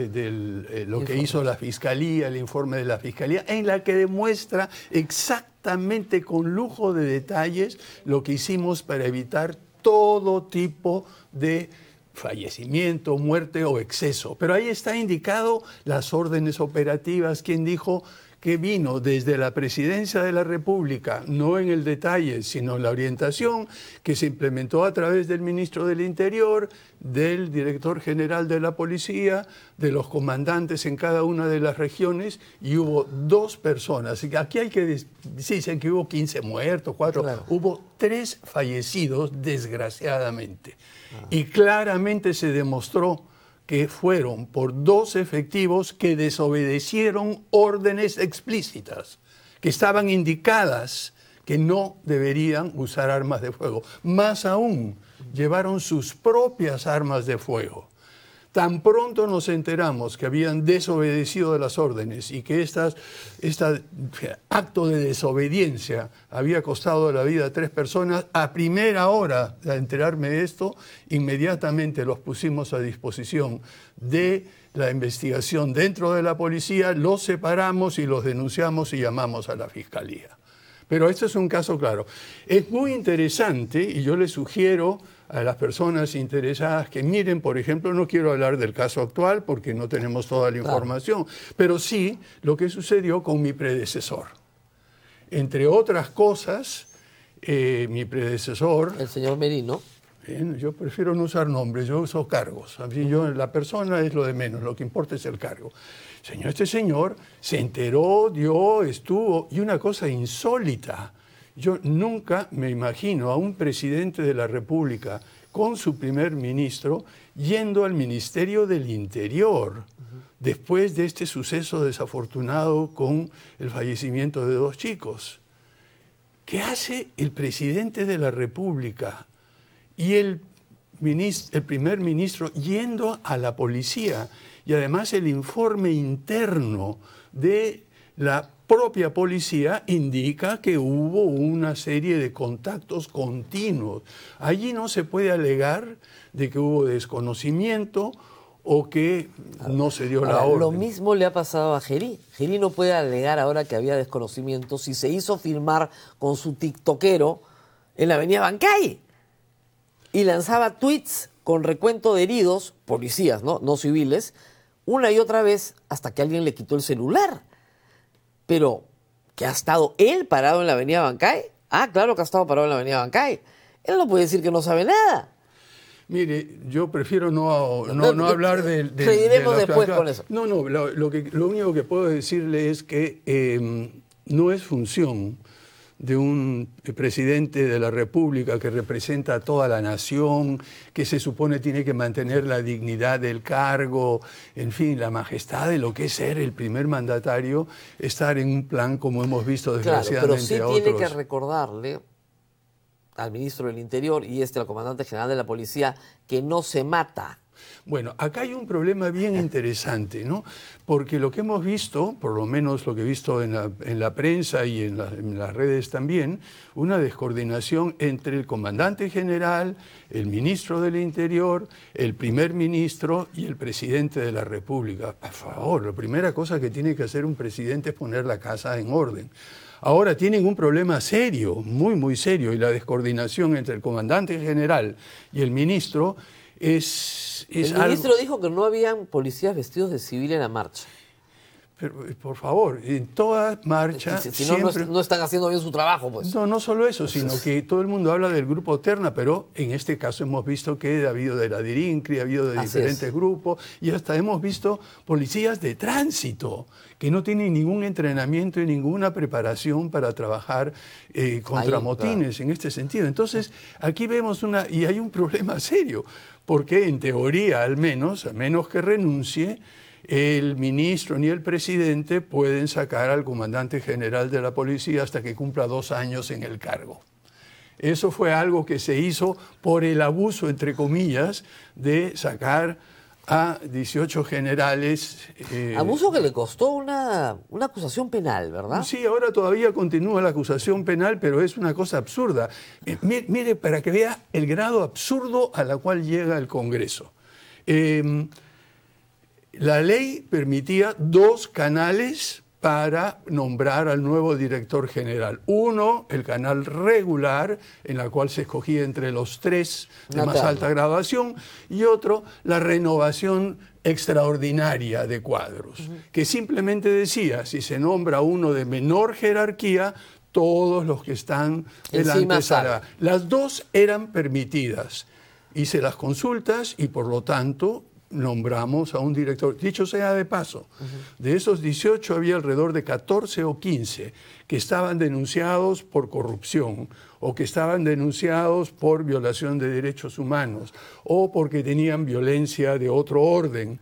eh, lo que hizo la Fiscalía, el informe de la Fiscalía, en la que demuestra exactamente con lujo de detalles lo que hicimos para evitar todo tipo de fallecimiento, muerte o exceso. Pero ahí está indicado las órdenes operativas, quien dijo que vino desde la Presidencia de la República, no en el detalle, sino en la orientación que se implementó a través del Ministro del Interior, del Director General de la Policía, de los comandantes en cada una de las regiones, y hubo dos personas. Aquí hay que decir, dicen que hubo quince muertos, cuatro, claro. Hubo tres fallecidos, desgraciadamente. Ah. Y claramente se demostró que fueron por dos efectivos que desobedecieron órdenes explícitas, que estaban indicadas que no deberían usar armas de fuego. Más aún, llevaron sus propias armas de fuego. Tan pronto nos enteramos que habían desobedecido de las órdenes y que este acto de desobediencia había costado la vida a tres personas, a primera hora de enterarme de esto, inmediatamente los pusimos a disposición de la investigación dentro de la policía, los separamos y los denunciamos y llamamos a la fiscalía. Pero este es un caso claro. Es muy interesante y yo les sugiero a las personas interesadas que miren, por ejemplo, no quiero hablar del caso actual porque no tenemos toda la información, claro, pero sí lo que sucedió con mi predecesor. Entre otras cosas, eh, mi predecesor... El señor Merino. Bien, yo prefiero no usar nombres, yo uso cargos. A mí yo, la persona es lo de menos, lo que importa es el cargo. Señor, este señor se enteró, dio, estuvo, y una cosa insólita. Yo nunca me imagino a un presidente de la República con su primer ministro yendo al Ministerio del Interior uh-huh. después de este suceso desafortunado con el fallecimiento de dos chicos. ¿Qué hace el presidente de la República y el, ministro, el primer ministro yendo a la policía? Y además el informe interno de la propia policía indica que hubo una serie de contactos continuos. Allí no se puede alegar de que hubo desconocimiento o que no se dio la orden. Lo mismo le ha pasado a Gerí. Gerí no puede alegar ahora que había desconocimiento si se hizo filmar con su tiktokero en la avenida Bancay y lanzaba tweets con recuento de heridos, policías, ¿no? No civiles, una y otra vez hasta que alguien le quitó el celular. Pero, ¿que ha estado él parado en la avenida Bancay? Ah, claro que ha estado parado en la avenida Bancay. Él no puede decir que no sabe nada. Mire, yo prefiero no, no, no, no hablar de... de Seguiremos de después con eso. No, no, lo, lo, que, lo único que puedo decirle es que eh, no es función de un presidente de la República que representa a toda la nación, que se supone tiene que mantener la dignidad del cargo, en fin, la majestad de lo que es ser el primer mandatario, estar en un plan como hemos visto desgraciadamente claro, pero sí a otros. Tiene que recordarle al ministro del Interior y este al comandante general de la policía que no se mata. Bueno, acá hay un problema bien interesante, ¿no? Porque lo que hemos visto, por lo menos lo que he visto en la, en la prensa y en, la, en las redes también, una descoordinación entre el comandante general, el ministro del Interior, el primer ministro y el presidente de la República. Por favor, la primera cosa que tiene que hacer un presidente es poner la casa en orden. Ahora tienen un problema serio, muy, muy serio, y la descoordinación entre el comandante general y el ministro es, es El ministro algo... dijo que no habían policías vestidos de civil en la marcha. Pero, por favor, en toda marcha... Si, si siempre... no, no, no están haciendo bien su trabajo, pues. No, no solo eso, sino que todo el mundo habla del grupo Terna, pero en este caso hemos visto que ha habido de la Dirincri, ha habido de Así diferentes es. grupos, y hasta hemos visto policías de tránsito que no tienen ningún entrenamiento y ninguna preparación para trabajar eh, contra Ahí, motines, claro. en este sentido. Entonces, aquí vemos una... y hay un problema serio, porque en teoría, al menos, a menos que renuncie, el ministro ni el presidente pueden sacar al comandante general de la policía hasta que cumpla dos años en el cargo. Eso fue algo que se hizo por el abuso, entre comillas, de sacar a dieciocho generales. Eh, abuso que le costó una, una acusación penal, ¿verdad? Sí, ahora todavía continúa la acusación penal, pero es una cosa absurda. Eh, mire, mire, para que vea el grado absurdo a la cual llega el Congreso. Eh, La ley permitía dos canales para nombrar al nuevo director general. Uno, el canal regular, en la cual se escogía entre los tres de más alta graduación, y otro, la renovación extraordinaria de cuadros, uh-huh. que simplemente decía, si se nombra uno de menor jerarquía, todos los que están delante salgan. Las dos eran permitidas. Hice las consultas y, por lo tanto, nombramos a un director. Dicho sea de paso, uh-huh. de esos dieciocho había alrededor de catorce o quince que estaban denunciados por corrupción o que estaban denunciados por violación de derechos humanos o porque tenían violencia de otro orden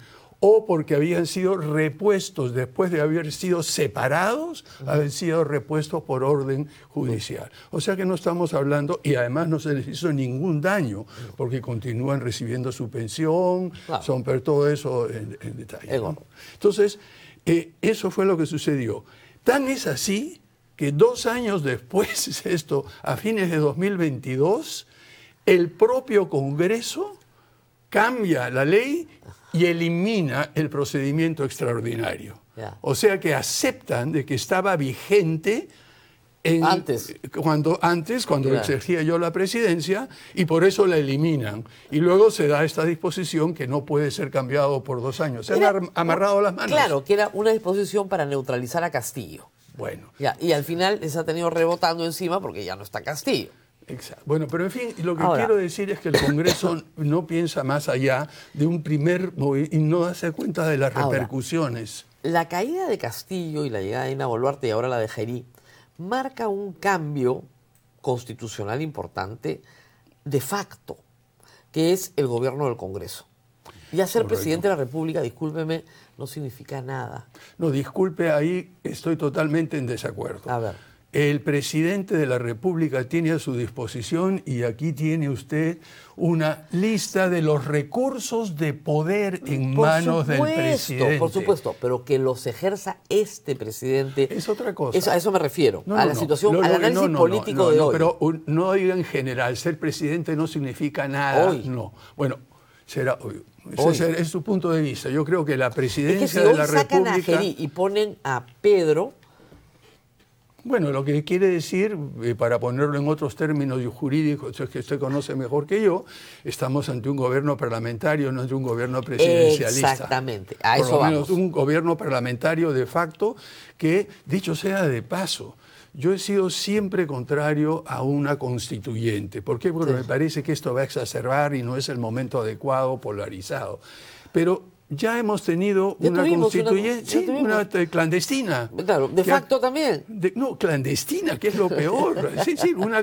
o porque habían sido repuestos después de haber sido separados, uh-huh. habían sido repuestos por orden judicial. O sea que no estamos hablando, y además no se les hizo ningún daño, porque continúan recibiendo su pensión, claro. son per todo eso en, en detalle. ¿no? Entonces, eh, eso fue lo que sucedió. Tan es así que dos años después, esto a fines de dos mil veintidós, el propio Congreso cambia la ley y elimina el procedimiento extraordinario. Yeah. O sea que aceptan de que estaba vigente en, antes. Cuando, antes, cuando yeah. exercía yo la presidencia, y por eso la eliminan. Y luego se da esta disposición que no puede ser cambiado por dos años. Se era, han amarrado las manos. Claro, que era una disposición para neutralizar a Castillo. Bueno. Ya, y al final les ha tenido rebotando encima porque ya no está Castillo. Exacto. Bueno, pero en fin, lo que Ahora, quiero decir es que el Congreso no piensa más allá de un primer y no hace cuenta de las repercusiones. Ahora, la caída de Castillo y la llegada de Dina Boluarte y ahora la de Gerí marca un cambio constitucional importante de facto, que es el gobierno del Congreso. Ya ser Correcto. presidente de la República, discúlpeme, no significa nada. No, disculpe, ahí estoy totalmente en desacuerdo. A ver. El presidente de la República tiene a su disposición, y aquí tiene usted una lista de los recursos de poder en por manos supuesto, del presidente. Por supuesto, pero que los ejerza este presidente. Es otra cosa. Eso, a eso me refiero, no, a no, la no. situación, lo, lo, al análisis no, no, político no, no, de no, hoy. Pero un, no diga en general, ser presidente no significa nada. Hoy. No. Bueno, será hoy. Hoy. Ese es, es su punto de vista. Yo creo que la presidencia es que si de hoy la sacan República... a Gerí y ponen a Pedro... Bueno, lo que quiere decir, eh, para ponerlo en otros términos jurídicos, es que usted conoce mejor que yo, estamos ante un gobierno parlamentario, no ante un gobierno presidencialista. Exactamente, a Por eso lo menos vamos. Un gobierno parlamentario de facto que, dicho sea de paso, yo he sido siempre contrario a una constituyente. ¿Por qué? Porque sí. me parece que esto va a exacerbar y no es el momento adecuado, polarizado. Pero... ya hemos tenido ya una constituyente, una, sí, una clandestina. Claro, de facto ha, también. De, no, clandestina, que es lo peor. Sí, sí, una,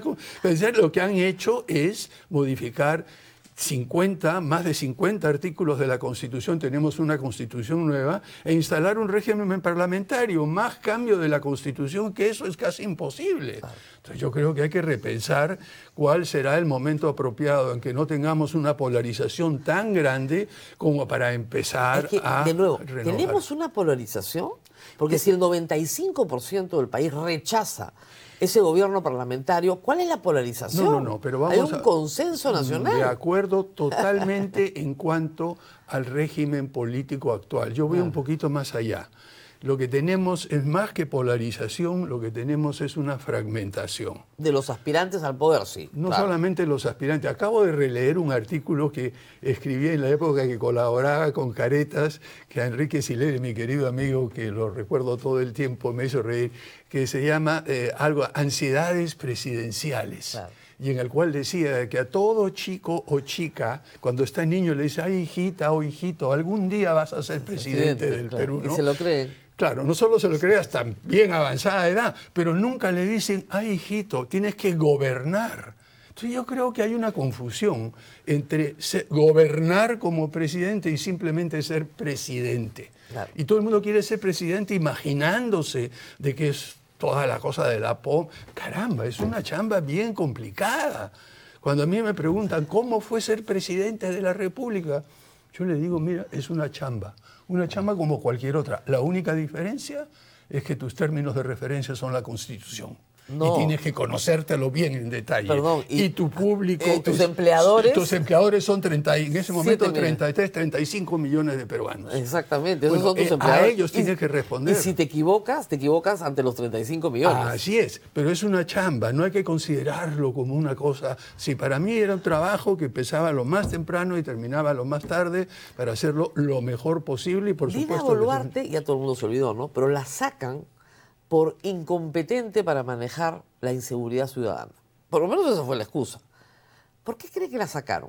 lo que han hecho es modificar cincuenta, más de cincuenta artículos de la Constitución, tenemos una Constitución nueva, e instalar un régimen parlamentario, más cambio de la Constitución, que eso es casi imposible. Claro. Entonces yo creo que hay que repensar cuál será el momento apropiado en que no tengamos una polarización tan grande como para empezar es que, a de nuevo, renovar. ¿Tenemos una polarización? Porque si el noventa y cinco por ciento del país rechaza ese gobierno parlamentario, ¿cuál es la polarización? No, no, no, pero vamos Hay un a, consenso nacional. De acuerdo totalmente en cuanto al régimen político actual. Yo voy ah. un poquito más allá. Lo que tenemos es más que polarización, lo que tenemos es una fragmentación. De los aspirantes al poder, sí. No claro. solamente los aspirantes. Acabo de releer un artículo que escribí en la época que colaboraba con Caretas, que a Enrique Sileri, mi querido amigo, que lo recuerdo todo el tiempo, me hizo reír, que se llama eh, algo, Ansiedades Presidenciales. Claro. Y en el cual decía que a todo chico o chica, cuando está niño, le dice, ay, hijita o hijito, algún día vas a ser presidente, presidente del claro. Perú, ¿no? Y se lo creen. Claro, no solo se lo cree hasta bien avanzada edad, pero nunca le dicen, ay, hijito, tienes que gobernar. Entonces yo creo que hay una confusión entre ser, gobernar como presidente y simplemente ser presidente. Claro. Y todo el mundo quiere ser presidente imaginándose de que es toda la cosa de la P O M. Caramba, es una chamba bien complicada. Cuando a mí me preguntan cómo fue ser presidente de la República, yo le digo, mira, es una chamba. Una chamba como cualquier otra. La única diferencia es que tus términos de referencia son la Constitución. No. Y tienes que conocértelo bien en detalle. Perdón, y, y tu público... Eh, tus es, empleadores... Tus empleadores son treinta, en ese momento treinta y tres, treinta y cinco millones de peruanos. Exactamente, esos bueno, son tus eh, empleadores. A ellos tienes que responder. Y si te equivocas, te equivocas ante los treinta y cinco millones. Así es, pero es una chamba, no hay que considerarlo como una cosa... Si para mí era un trabajo que empezaba lo más temprano y terminaba lo más tarde para hacerlo lo mejor posible y por Dina supuesto... Boluarte, ya todo el mundo se olvidó, ¿no? Pero la sacan por incompetente para manejar la inseguridad ciudadana. Por lo menos esa fue la excusa. ¿Por qué cree que la sacaron?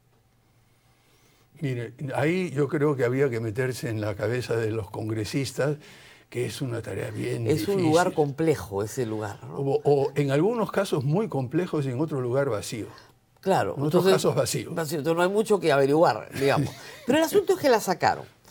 Mire, ahí yo creo que había que meterse en la cabeza de los congresistas, que es una tarea bien es difícil. Es un lugar complejo ese lugar, ¿no? O, o en algunos casos muy complejos y en otro lugar vacío. Claro. En otros entonces, casos vacío. vacío. Entonces no hay mucho que averiguar, digamos. Pero el asunto es que la sacaron.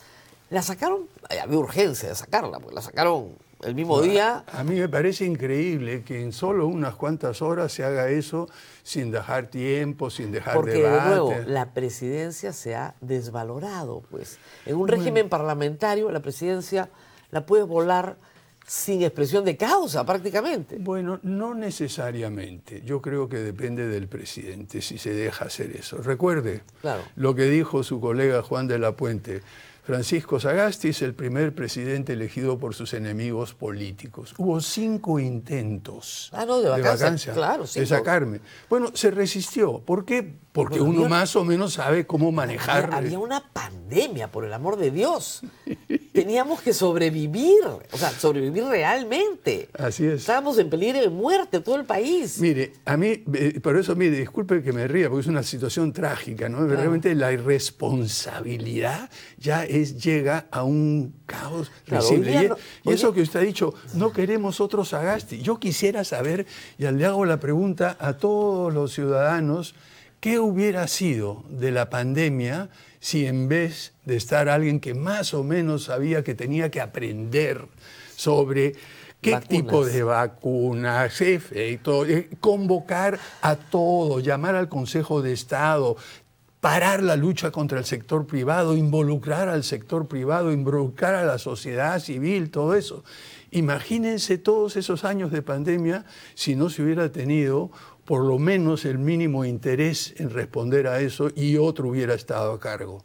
La sacaron, había urgencia de sacarla, porque la sacaron el mismo Bueno, día. A mí me parece increíble que en solo unas cuantas horas se haga eso sin dejar tiempo, sin dejar Porque debate. de nuevo, la presidencia se ha desvalorado, pues. En un régimen parlamentario, la presidencia la puedes volar sin expresión de causa, prácticamente. Bueno, no necesariamente. Yo creo que depende del presidente si se deja hacer eso. Recuerde Claro. lo que dijo su colega Juan de la Puente. Francisco Sagasti es el primer presidente elegido por sus enemigos políticos. Hubo cinco intentos Ah, no, de vacancia, claro, de cinco. sacarme. Bueno, se resistió. ¿Por qué? Porque Bueno, uno había- más o menos sabe cómo manejar. Había, había una pandemia, por el amor de Dios. Teníamos que sobrevivir, o sea, sobrevivir realmente. Así es. Estábamos en peligro de muerte, todo el país. Mire, a mí, eh, por eso, mire, disculpe que me ría, porque es una situación trágica, ¿no? Claro. Realmente la irresponsabilidad ya es, llega a un caos Claro, risible. hoy día Y, no- y hoy eso día- que usted ha dicho, no queremos otro Sagasti. Yo quisiera saber, y le hago la pregunta a todos los ciudadanos, ¿qué hubiera sido de la pandemia si en vez de estar alguien que más o menos sabía que tenía que aprender sobre qué Vacunas. tipo de vacunas, efecto, eh, convocar a todos, llamar al Consejo de Estado, parar la lucha contra el sector privado, involucrar al sector privado, involucrar a la sociedad civil, todo eso? Imagínense todos esos años de pandemia si no se hubiera tenido por lo menos el mínimo interés en responder a eso y otro hubiera estado a cargo.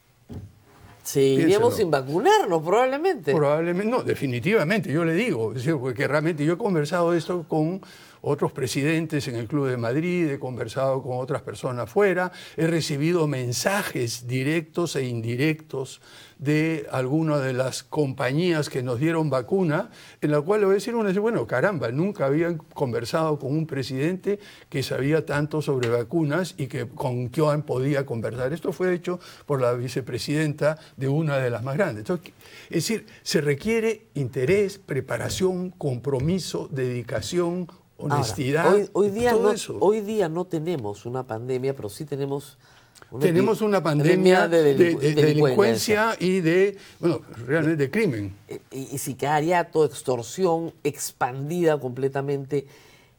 Seguiríamos piénselo. sin vacunarnos, probablemente. Probablemente, no, definitivamente, yo le digo, es decir, porque realmente yo he conversado esto con otros presidentes en el Club de Madrid, he conversado con otras personas fuera, he recibido mensajes directos e indirectos de alguna de las compañías que nos dieron vacuna, en la cual le voy a decir, uno dice, bueno, caramba, nunca habían conversado con un presidente que sabía tanto sobre vacunas y que con quien podía conversar. Esto fue hecho por la vicepresidenta de una de las más grandes. Entonces, es decir, se requiere interés, preparación, compromiso, dedicación, honestidad, Ahora, hoy, hoy, día todo no, eso. hoy día no tenemos una pandemia, pero sí tenemos una Tenemos epi- una pandemia de, de, delicu- de delincuencia y de, bueno, realmente de crimen. y, y sicariato, extorsión expandida completamente.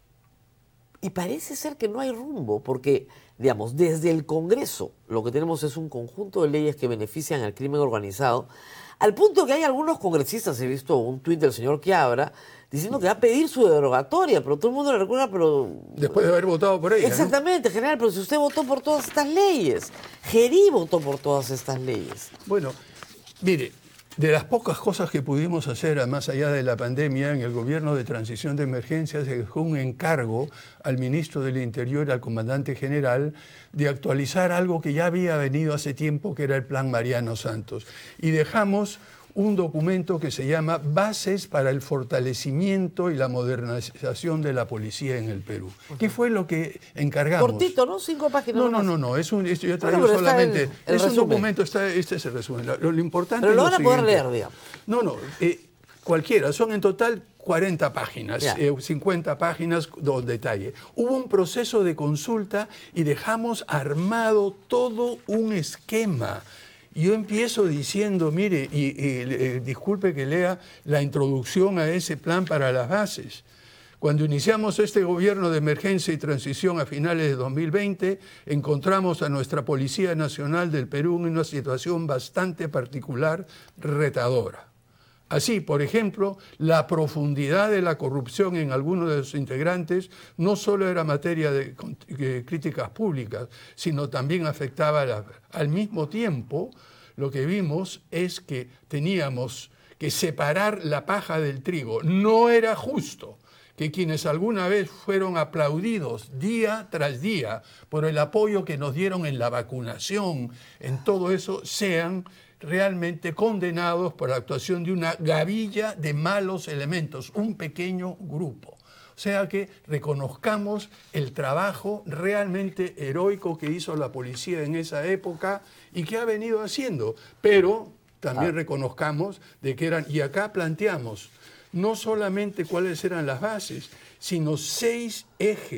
Y parece ser que no hay rumbo, porque, digamos, desde el Congreso lo que tenemos es un conjunto de leyes que benefician al crimen organizado, al punto que hay algunos congresistas, he visto un tuit del señor Quiabra, diciendo que va a pedir su derogatoria, pero todo el mundo le recuerda, pero... Después de haber votado por ella, ¿no? Exactamente, general, pero si usted votó por todas estas leyes, Gerí votó por todas estas leyes. Bueno, mire, de las pocas cosas que pudimos hacer, más allá de la pandemia, en el gobierno de transición de emergencia se dejó un encargo al ministro del Interior, al comandante general, de actualizar algo que ya había venido hace tiempo, que era el Plan Mariano Santos. Y dejamos un documento que se llama Bases para el fortalecimiento y la modernización de la policía en el Perú. ¿Qué fue lo que encargamos? Cortito, ¿no? Cinco páginas. No, no, nomás. no, no, es un, esto yo he traído Bueno, pero está solamente, el- el es un resumen. documento, está, este es el resumen. Lo, lo importante Pero es lo lo van a poder siguiente. leer, digamos. No, no, eh, cualquiera, son en total cuarenta páginas, Ya. eh, cincuenta páginas con detalle. Hubo un proceso de consulta y dejamos armado todo un esquema. Yo empiezo diciendo, mire, y, y, eh, disculpe que lea la introducción a ese plan para las bases. Cuando iniciamos este gobierno de emergencia y transición a finales de dos mil veinte, encontramos a nuestra Policía Nacional del Perú en una situación bastante particular, retadora. Así, por ejemplo, la profundidad de la corrupción en algunos de sus integrantes no solo era materia de, de críticas públicas, sino también afectaba a la, al mismo tiempo. Lo que vimos es que teníamos que separar la paja del trigo. No era justo que quienes alguna vez fueron aplaudidos día tras día por el apoyo que nos dieron en la vacunación, en todo eso, sean realmente condenados por la actuación de una gavilla de malos elementos, un pequeño grupo. O sea que reconozcamos el trabajo realmente heroico que hizo la policía en esa época y que ha venido haciendo, pero también reconozcamos de que eran, y acá planteamos no solamente cuáles eran las bases, sino seis ejes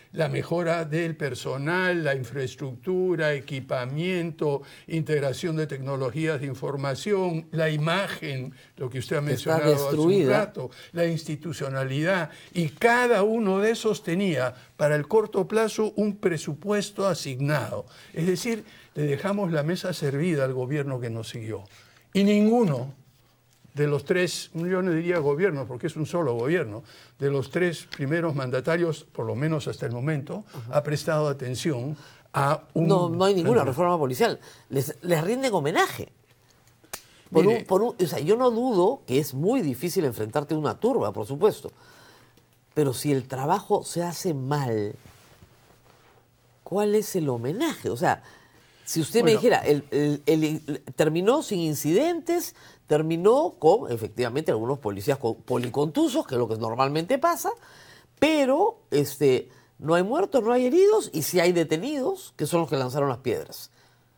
la mejora del personal, la infraestructura, equipamiento, integración de tecnologías de información, la imagen, lo que usted ha mencionado hace un rato, la institucionalidad, y cada uno de esos tenía para el corto plazo un presupuesto asignado. Es decir, le dejamos la mesa servida al gobierno que nos siguió. Y ninguno de los tres, yo no diría gobierno porque es un solo gobierno, de los tres primeros mandatarios, por lo menos hasta el momento, uh-huh. ha prestado atención a un... No, no hay ninguna reforma policial. Les, les rinden homenaje. Por Mire, un, por un, o sea, yo no dudo que es muy difícil enfrentarte a una turba, por supuesto. Pero si el trabajo se hace mal, ¿cuál es el homenaje? O sea, si usted bueno, me dijera, el, el, el, el, terminó sin incidentes, terminó con, efectivamente, algunos policías policontusos, que es lo que normalmente pasa, pero este, no hay muertos, no hay heridos, y sí hay detenidos, que son los que lanzaron las piedras.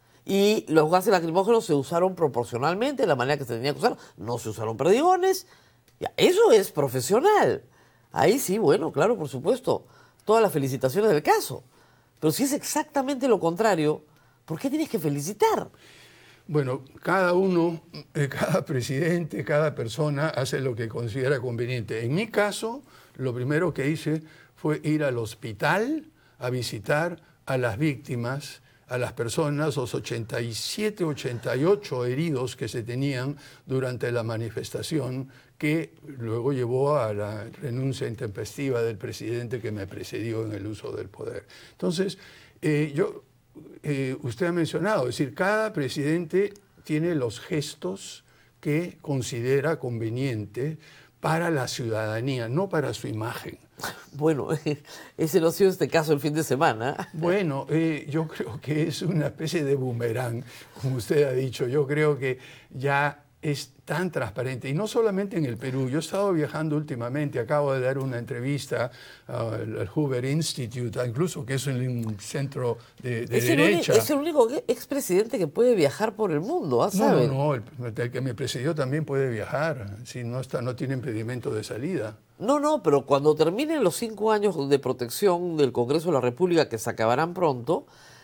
Y los gases lacrimógenos se usaron proporcionalmente, de la manera que se tenía que usar, no se usaron perdigones. Ya, eso es profesional. Ahí sí, bueno, claro, por supuesto, todas las felicitaciones del caso. Pero si es exactamente lo contrario, ¿por qué tienes que felicitar? Bueno, cada uno, cada presidente, cada persona hace lo que considera conveniente. En mi caso, lo primero que hice fue ir al hospital a visitar a las víctimas, a las personas, los ochenta y siete, ochenta y ocho heridos que se tenían durante la manifestación que luego llevó a la renuncia intempestiva del presidente que me precedió en el uso del poder. Entonces, eh, yo... Eh, usted ha mencionado, es decir, cada presidente tiene los gestos que considera conveniente para la ciudadanía, no para su imagen. Bueno, ese no ha sido este caso el fin de semana. Bueno, eh, yo creo que es una especie de boomerang, como usted ha dicho. Yo creo que ya es tan transparente, y no solamente en el Perú. Yo he estado viajando últimamente, acabo de dar una entrevista uh, al Hoover Institute, incluso que es un centro de, de es derecha. El es el único expresidente que puede viajar por el mundo, ¿ah? No, no, no, el, el que me precedió también puede viajar, si no, está, no tiene impedimento de salida. No, no, pero cuando terminen los cinco años de protección del Congreso de la República, que se acabarán pronto,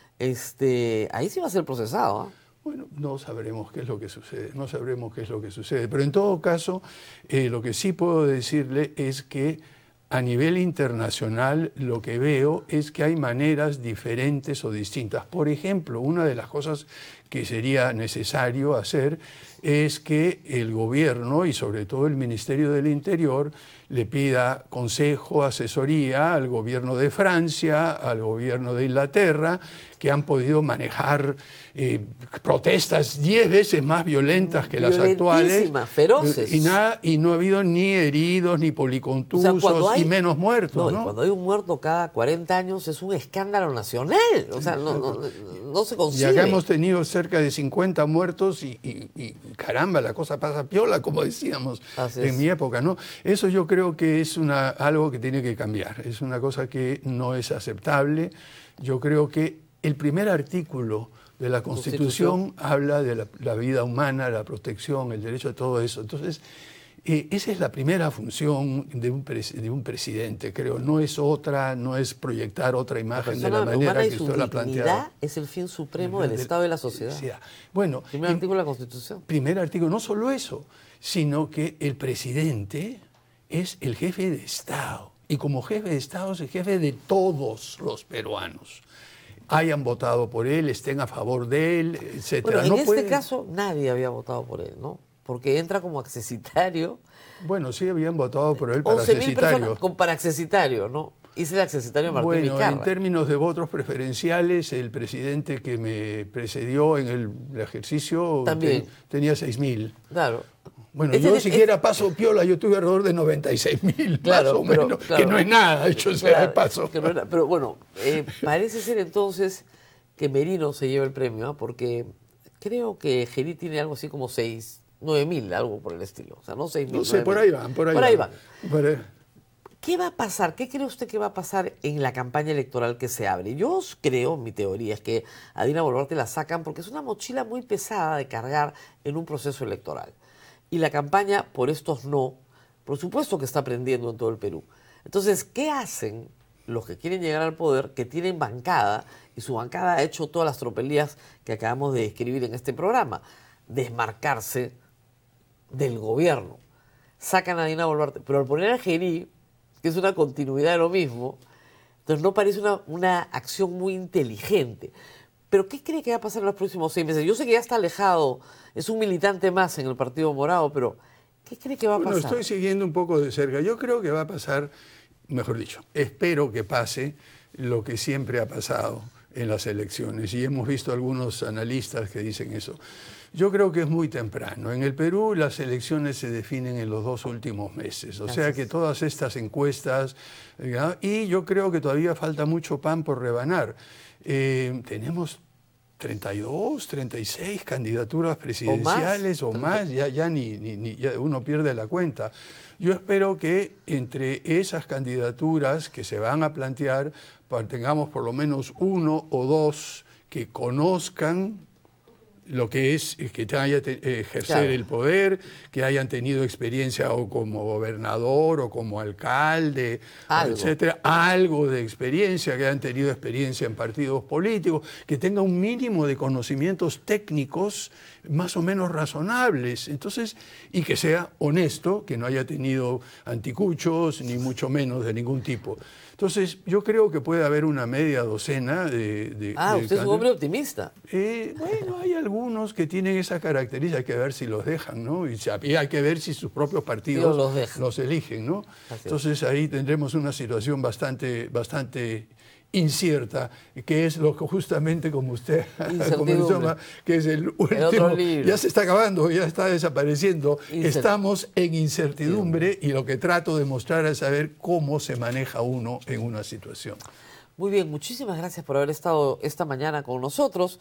este, ahí sí va a ser procesado, ¿eh? Bueno, no sabremos qué es lo que sucede, no sabremos qué es lo que sucede. Pero en todo caso, eh, lo que sí puedo decirle es que a nivel internacional lo que veo es que hay maneras diferentes o distintas. Por ejemplo, una de las cosas que sería necesario hacer es que el gobierno y sobre todo el Ministerio del Interior le pida consejo, asesoría al gobierno de Francia, al gobierno de Inglaterra, que han podido manejar eh, protestas diez veces más violentas que las actuales. Feroces. Y, nada, y no ha habido ni heridos, ni policontusos, o sea, hay, y menos muertos. No, ¿no? Y cuando hay un muerto cada cuarenta años es un escándalo nacional. O sea, no, no, no se consigue. Y acá hemos tenido cerca de cincuenta muertos y, y, y caramba, la cosa pasa piola, como decíamos Así en es. mi época, ¿no? Eso yo creo que es una, algo que tiene que cambiar. Es una cosa que no es aceptable. Yo creo que el primer artículo de la Constitución, Constitución. habla de la, la vida humana, la protección, el derecho a todo eso. Entonces, eh, esa es la primera función de un, de un presidente, creo. No es otra, no es proyectar otra imagen de la manera que usted la ha planteado. Es el fin supremo del, del Estado y de la sociedad. sociedad. Bueno, primer artículo de la Constitución. Primer artículo, no solo eso, sino que el presidente es el jefe de Estado. Y como jefe de Estado es el jefe de todos los peruanos. Hayan votado por él, estén a favor de él, etcétera. Bueno, en no este puede... caso nadie había votado por él, ¿no? Porque entra como accesitario. Bueno, sí habían votado por él para accesitario. Con, para accesitario, ¿no? Hice el accesitario Martín Bueno, Vizcarra. En términos de votos preferenciales, el presidente que me precedió en el, el ejercicio También. Ten, tenía seis mil. Claro. Bueno, este, yo este, siquiera este, paso piola, yo tuve alrededor de noventa y seis mil, claro, más o pero, menos, claro, que no es nada, hecho sea claro, de paso. Que no era, pero bueno, eh, parece ser entonces que Merino se lleva el premio, ¿eh? Porque creo que Gerí tiene algo así como seis, nueve mil, algo por el estilo. O sea, no seis mil. No sé, por ahí van, por ahí por van. Ahí van. Por ahí. ¿Qué va a pasar? ¿Qué cree usted que va a pasar en la campaña electoral que se abre? Yo creo, mi teoría es que a Dina Boluarte la sacan porque es una mochila muy pesada de cargar en un proceso electoral. Y la campaña por estos no, por supuesto que está aprendiendo en todo el Perú. Entonces, ¿qué hacen los que quieren llegar al poder, que tienen bancada, y su bancada ha hecho todas las tropelías que acabamos de describir en este programa. Desmarcarse del gobierno. Sacan a Dina Boluarte, pero al poner a Gerí, que es una continuidad de lo mismo, entonces no parece una, una acción muy inteligente. ¿Pero qué cree que va a pasar en los próximos seis meses? Yo sé que ya está alejado, es un militante más en el Partido Morado, pero ¿qué cree que va a pasar? Bueno, estoy siguiendo un poco de cerca. Yo creo que va a pasar, mejor dicho, espero que pase lo que siempre ha pasado en las elecciones, y hemos visto algunos analistas que dicen eso. Yo creo que es muy temprano. En el Perú las elecciones se definen en los dos últimos meses, o Gracias. sea que todas estas encuestas, ¿ya? Y yo creo que todavía falta mucho pan por rebanar. Eh, tenemos treinta y dos, treinta y seis candidaturas presidenciales o más, o más ya, ya, ni, ni, ni ya uno pierde la cuenta. Yo espero que entre esas candidaturas que se van a plantear tengamos por lo menos uno o dos que conozcan lo que es que haya te, ejercer claro. el poder, que hayan tenido experiencia o como gobernador o como alcalde, algo. etcétera, algo de experiencia, que hayan tenido experiencia en partidos políticos, que tenga un mínimo de conocimientos técnicos más o menos razonables, entonces, y que sea honesto, que no haya tenido anticuchos ni mucho menos de ningún tipo. Entonces, yo creo que puede haber una media docena de... de ah, de usted es un hombre optimista. Eh, bueno, hay algunos que tienen esa característica, hay que ver si los dejan, ¿no? Y, y hay que ver si sus propios partidos los, los eligen, ¿no? Así Entonces, es. ahí tendremos una situación bastante, bastante incierta, que es lo que justamente como usted comenzó, que es el último, el ya se está acabando, ya está desapareciendo, estamos en incertidumbre y lo que trato de mostrar es saber cómo se maneja uno en una situación. Muy bien, muchísimas gracias por haber estado esta mañana con nosotros.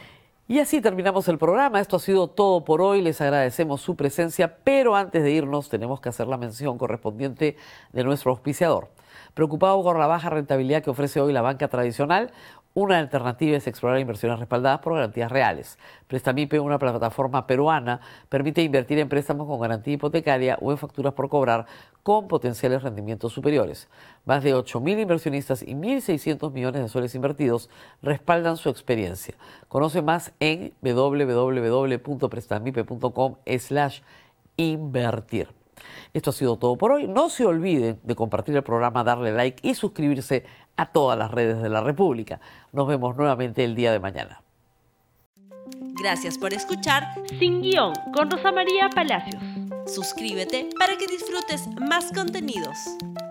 Y así terminamos el programa. Esto ha sido todo por hoy. Les agradecemos su presencia, pero antes de irnos tenemos que hacer la mención correspondiente de nuestro auspiciador. Preocupado por la baja rentabilidad que ofrece hoy la banca tradicional, una alternativa es explorar inversiones respaldadas por garantías reales. Prestamipe, una plataforma peruana, permite invertir en préstamos con garantía hipotecaria o en facturas por cobrar con potenciales rendimientos superiores. Más de ocho mil inversionistas y mil seiscientos millones de soles invertidos respaldan su experiencia. Conoce más en w w w punto prestamipe punto com slash invertir. Esto ha sido todo por hoy. No se olviden de compartir el programa, darle like y suscribirse a todas las redes de la República. Nos vemos nuevamente el día de mañana. Gracias por escuchar Sin Guión con Rosa María Palacios. Suscríbete para que disfrutes más contenidos.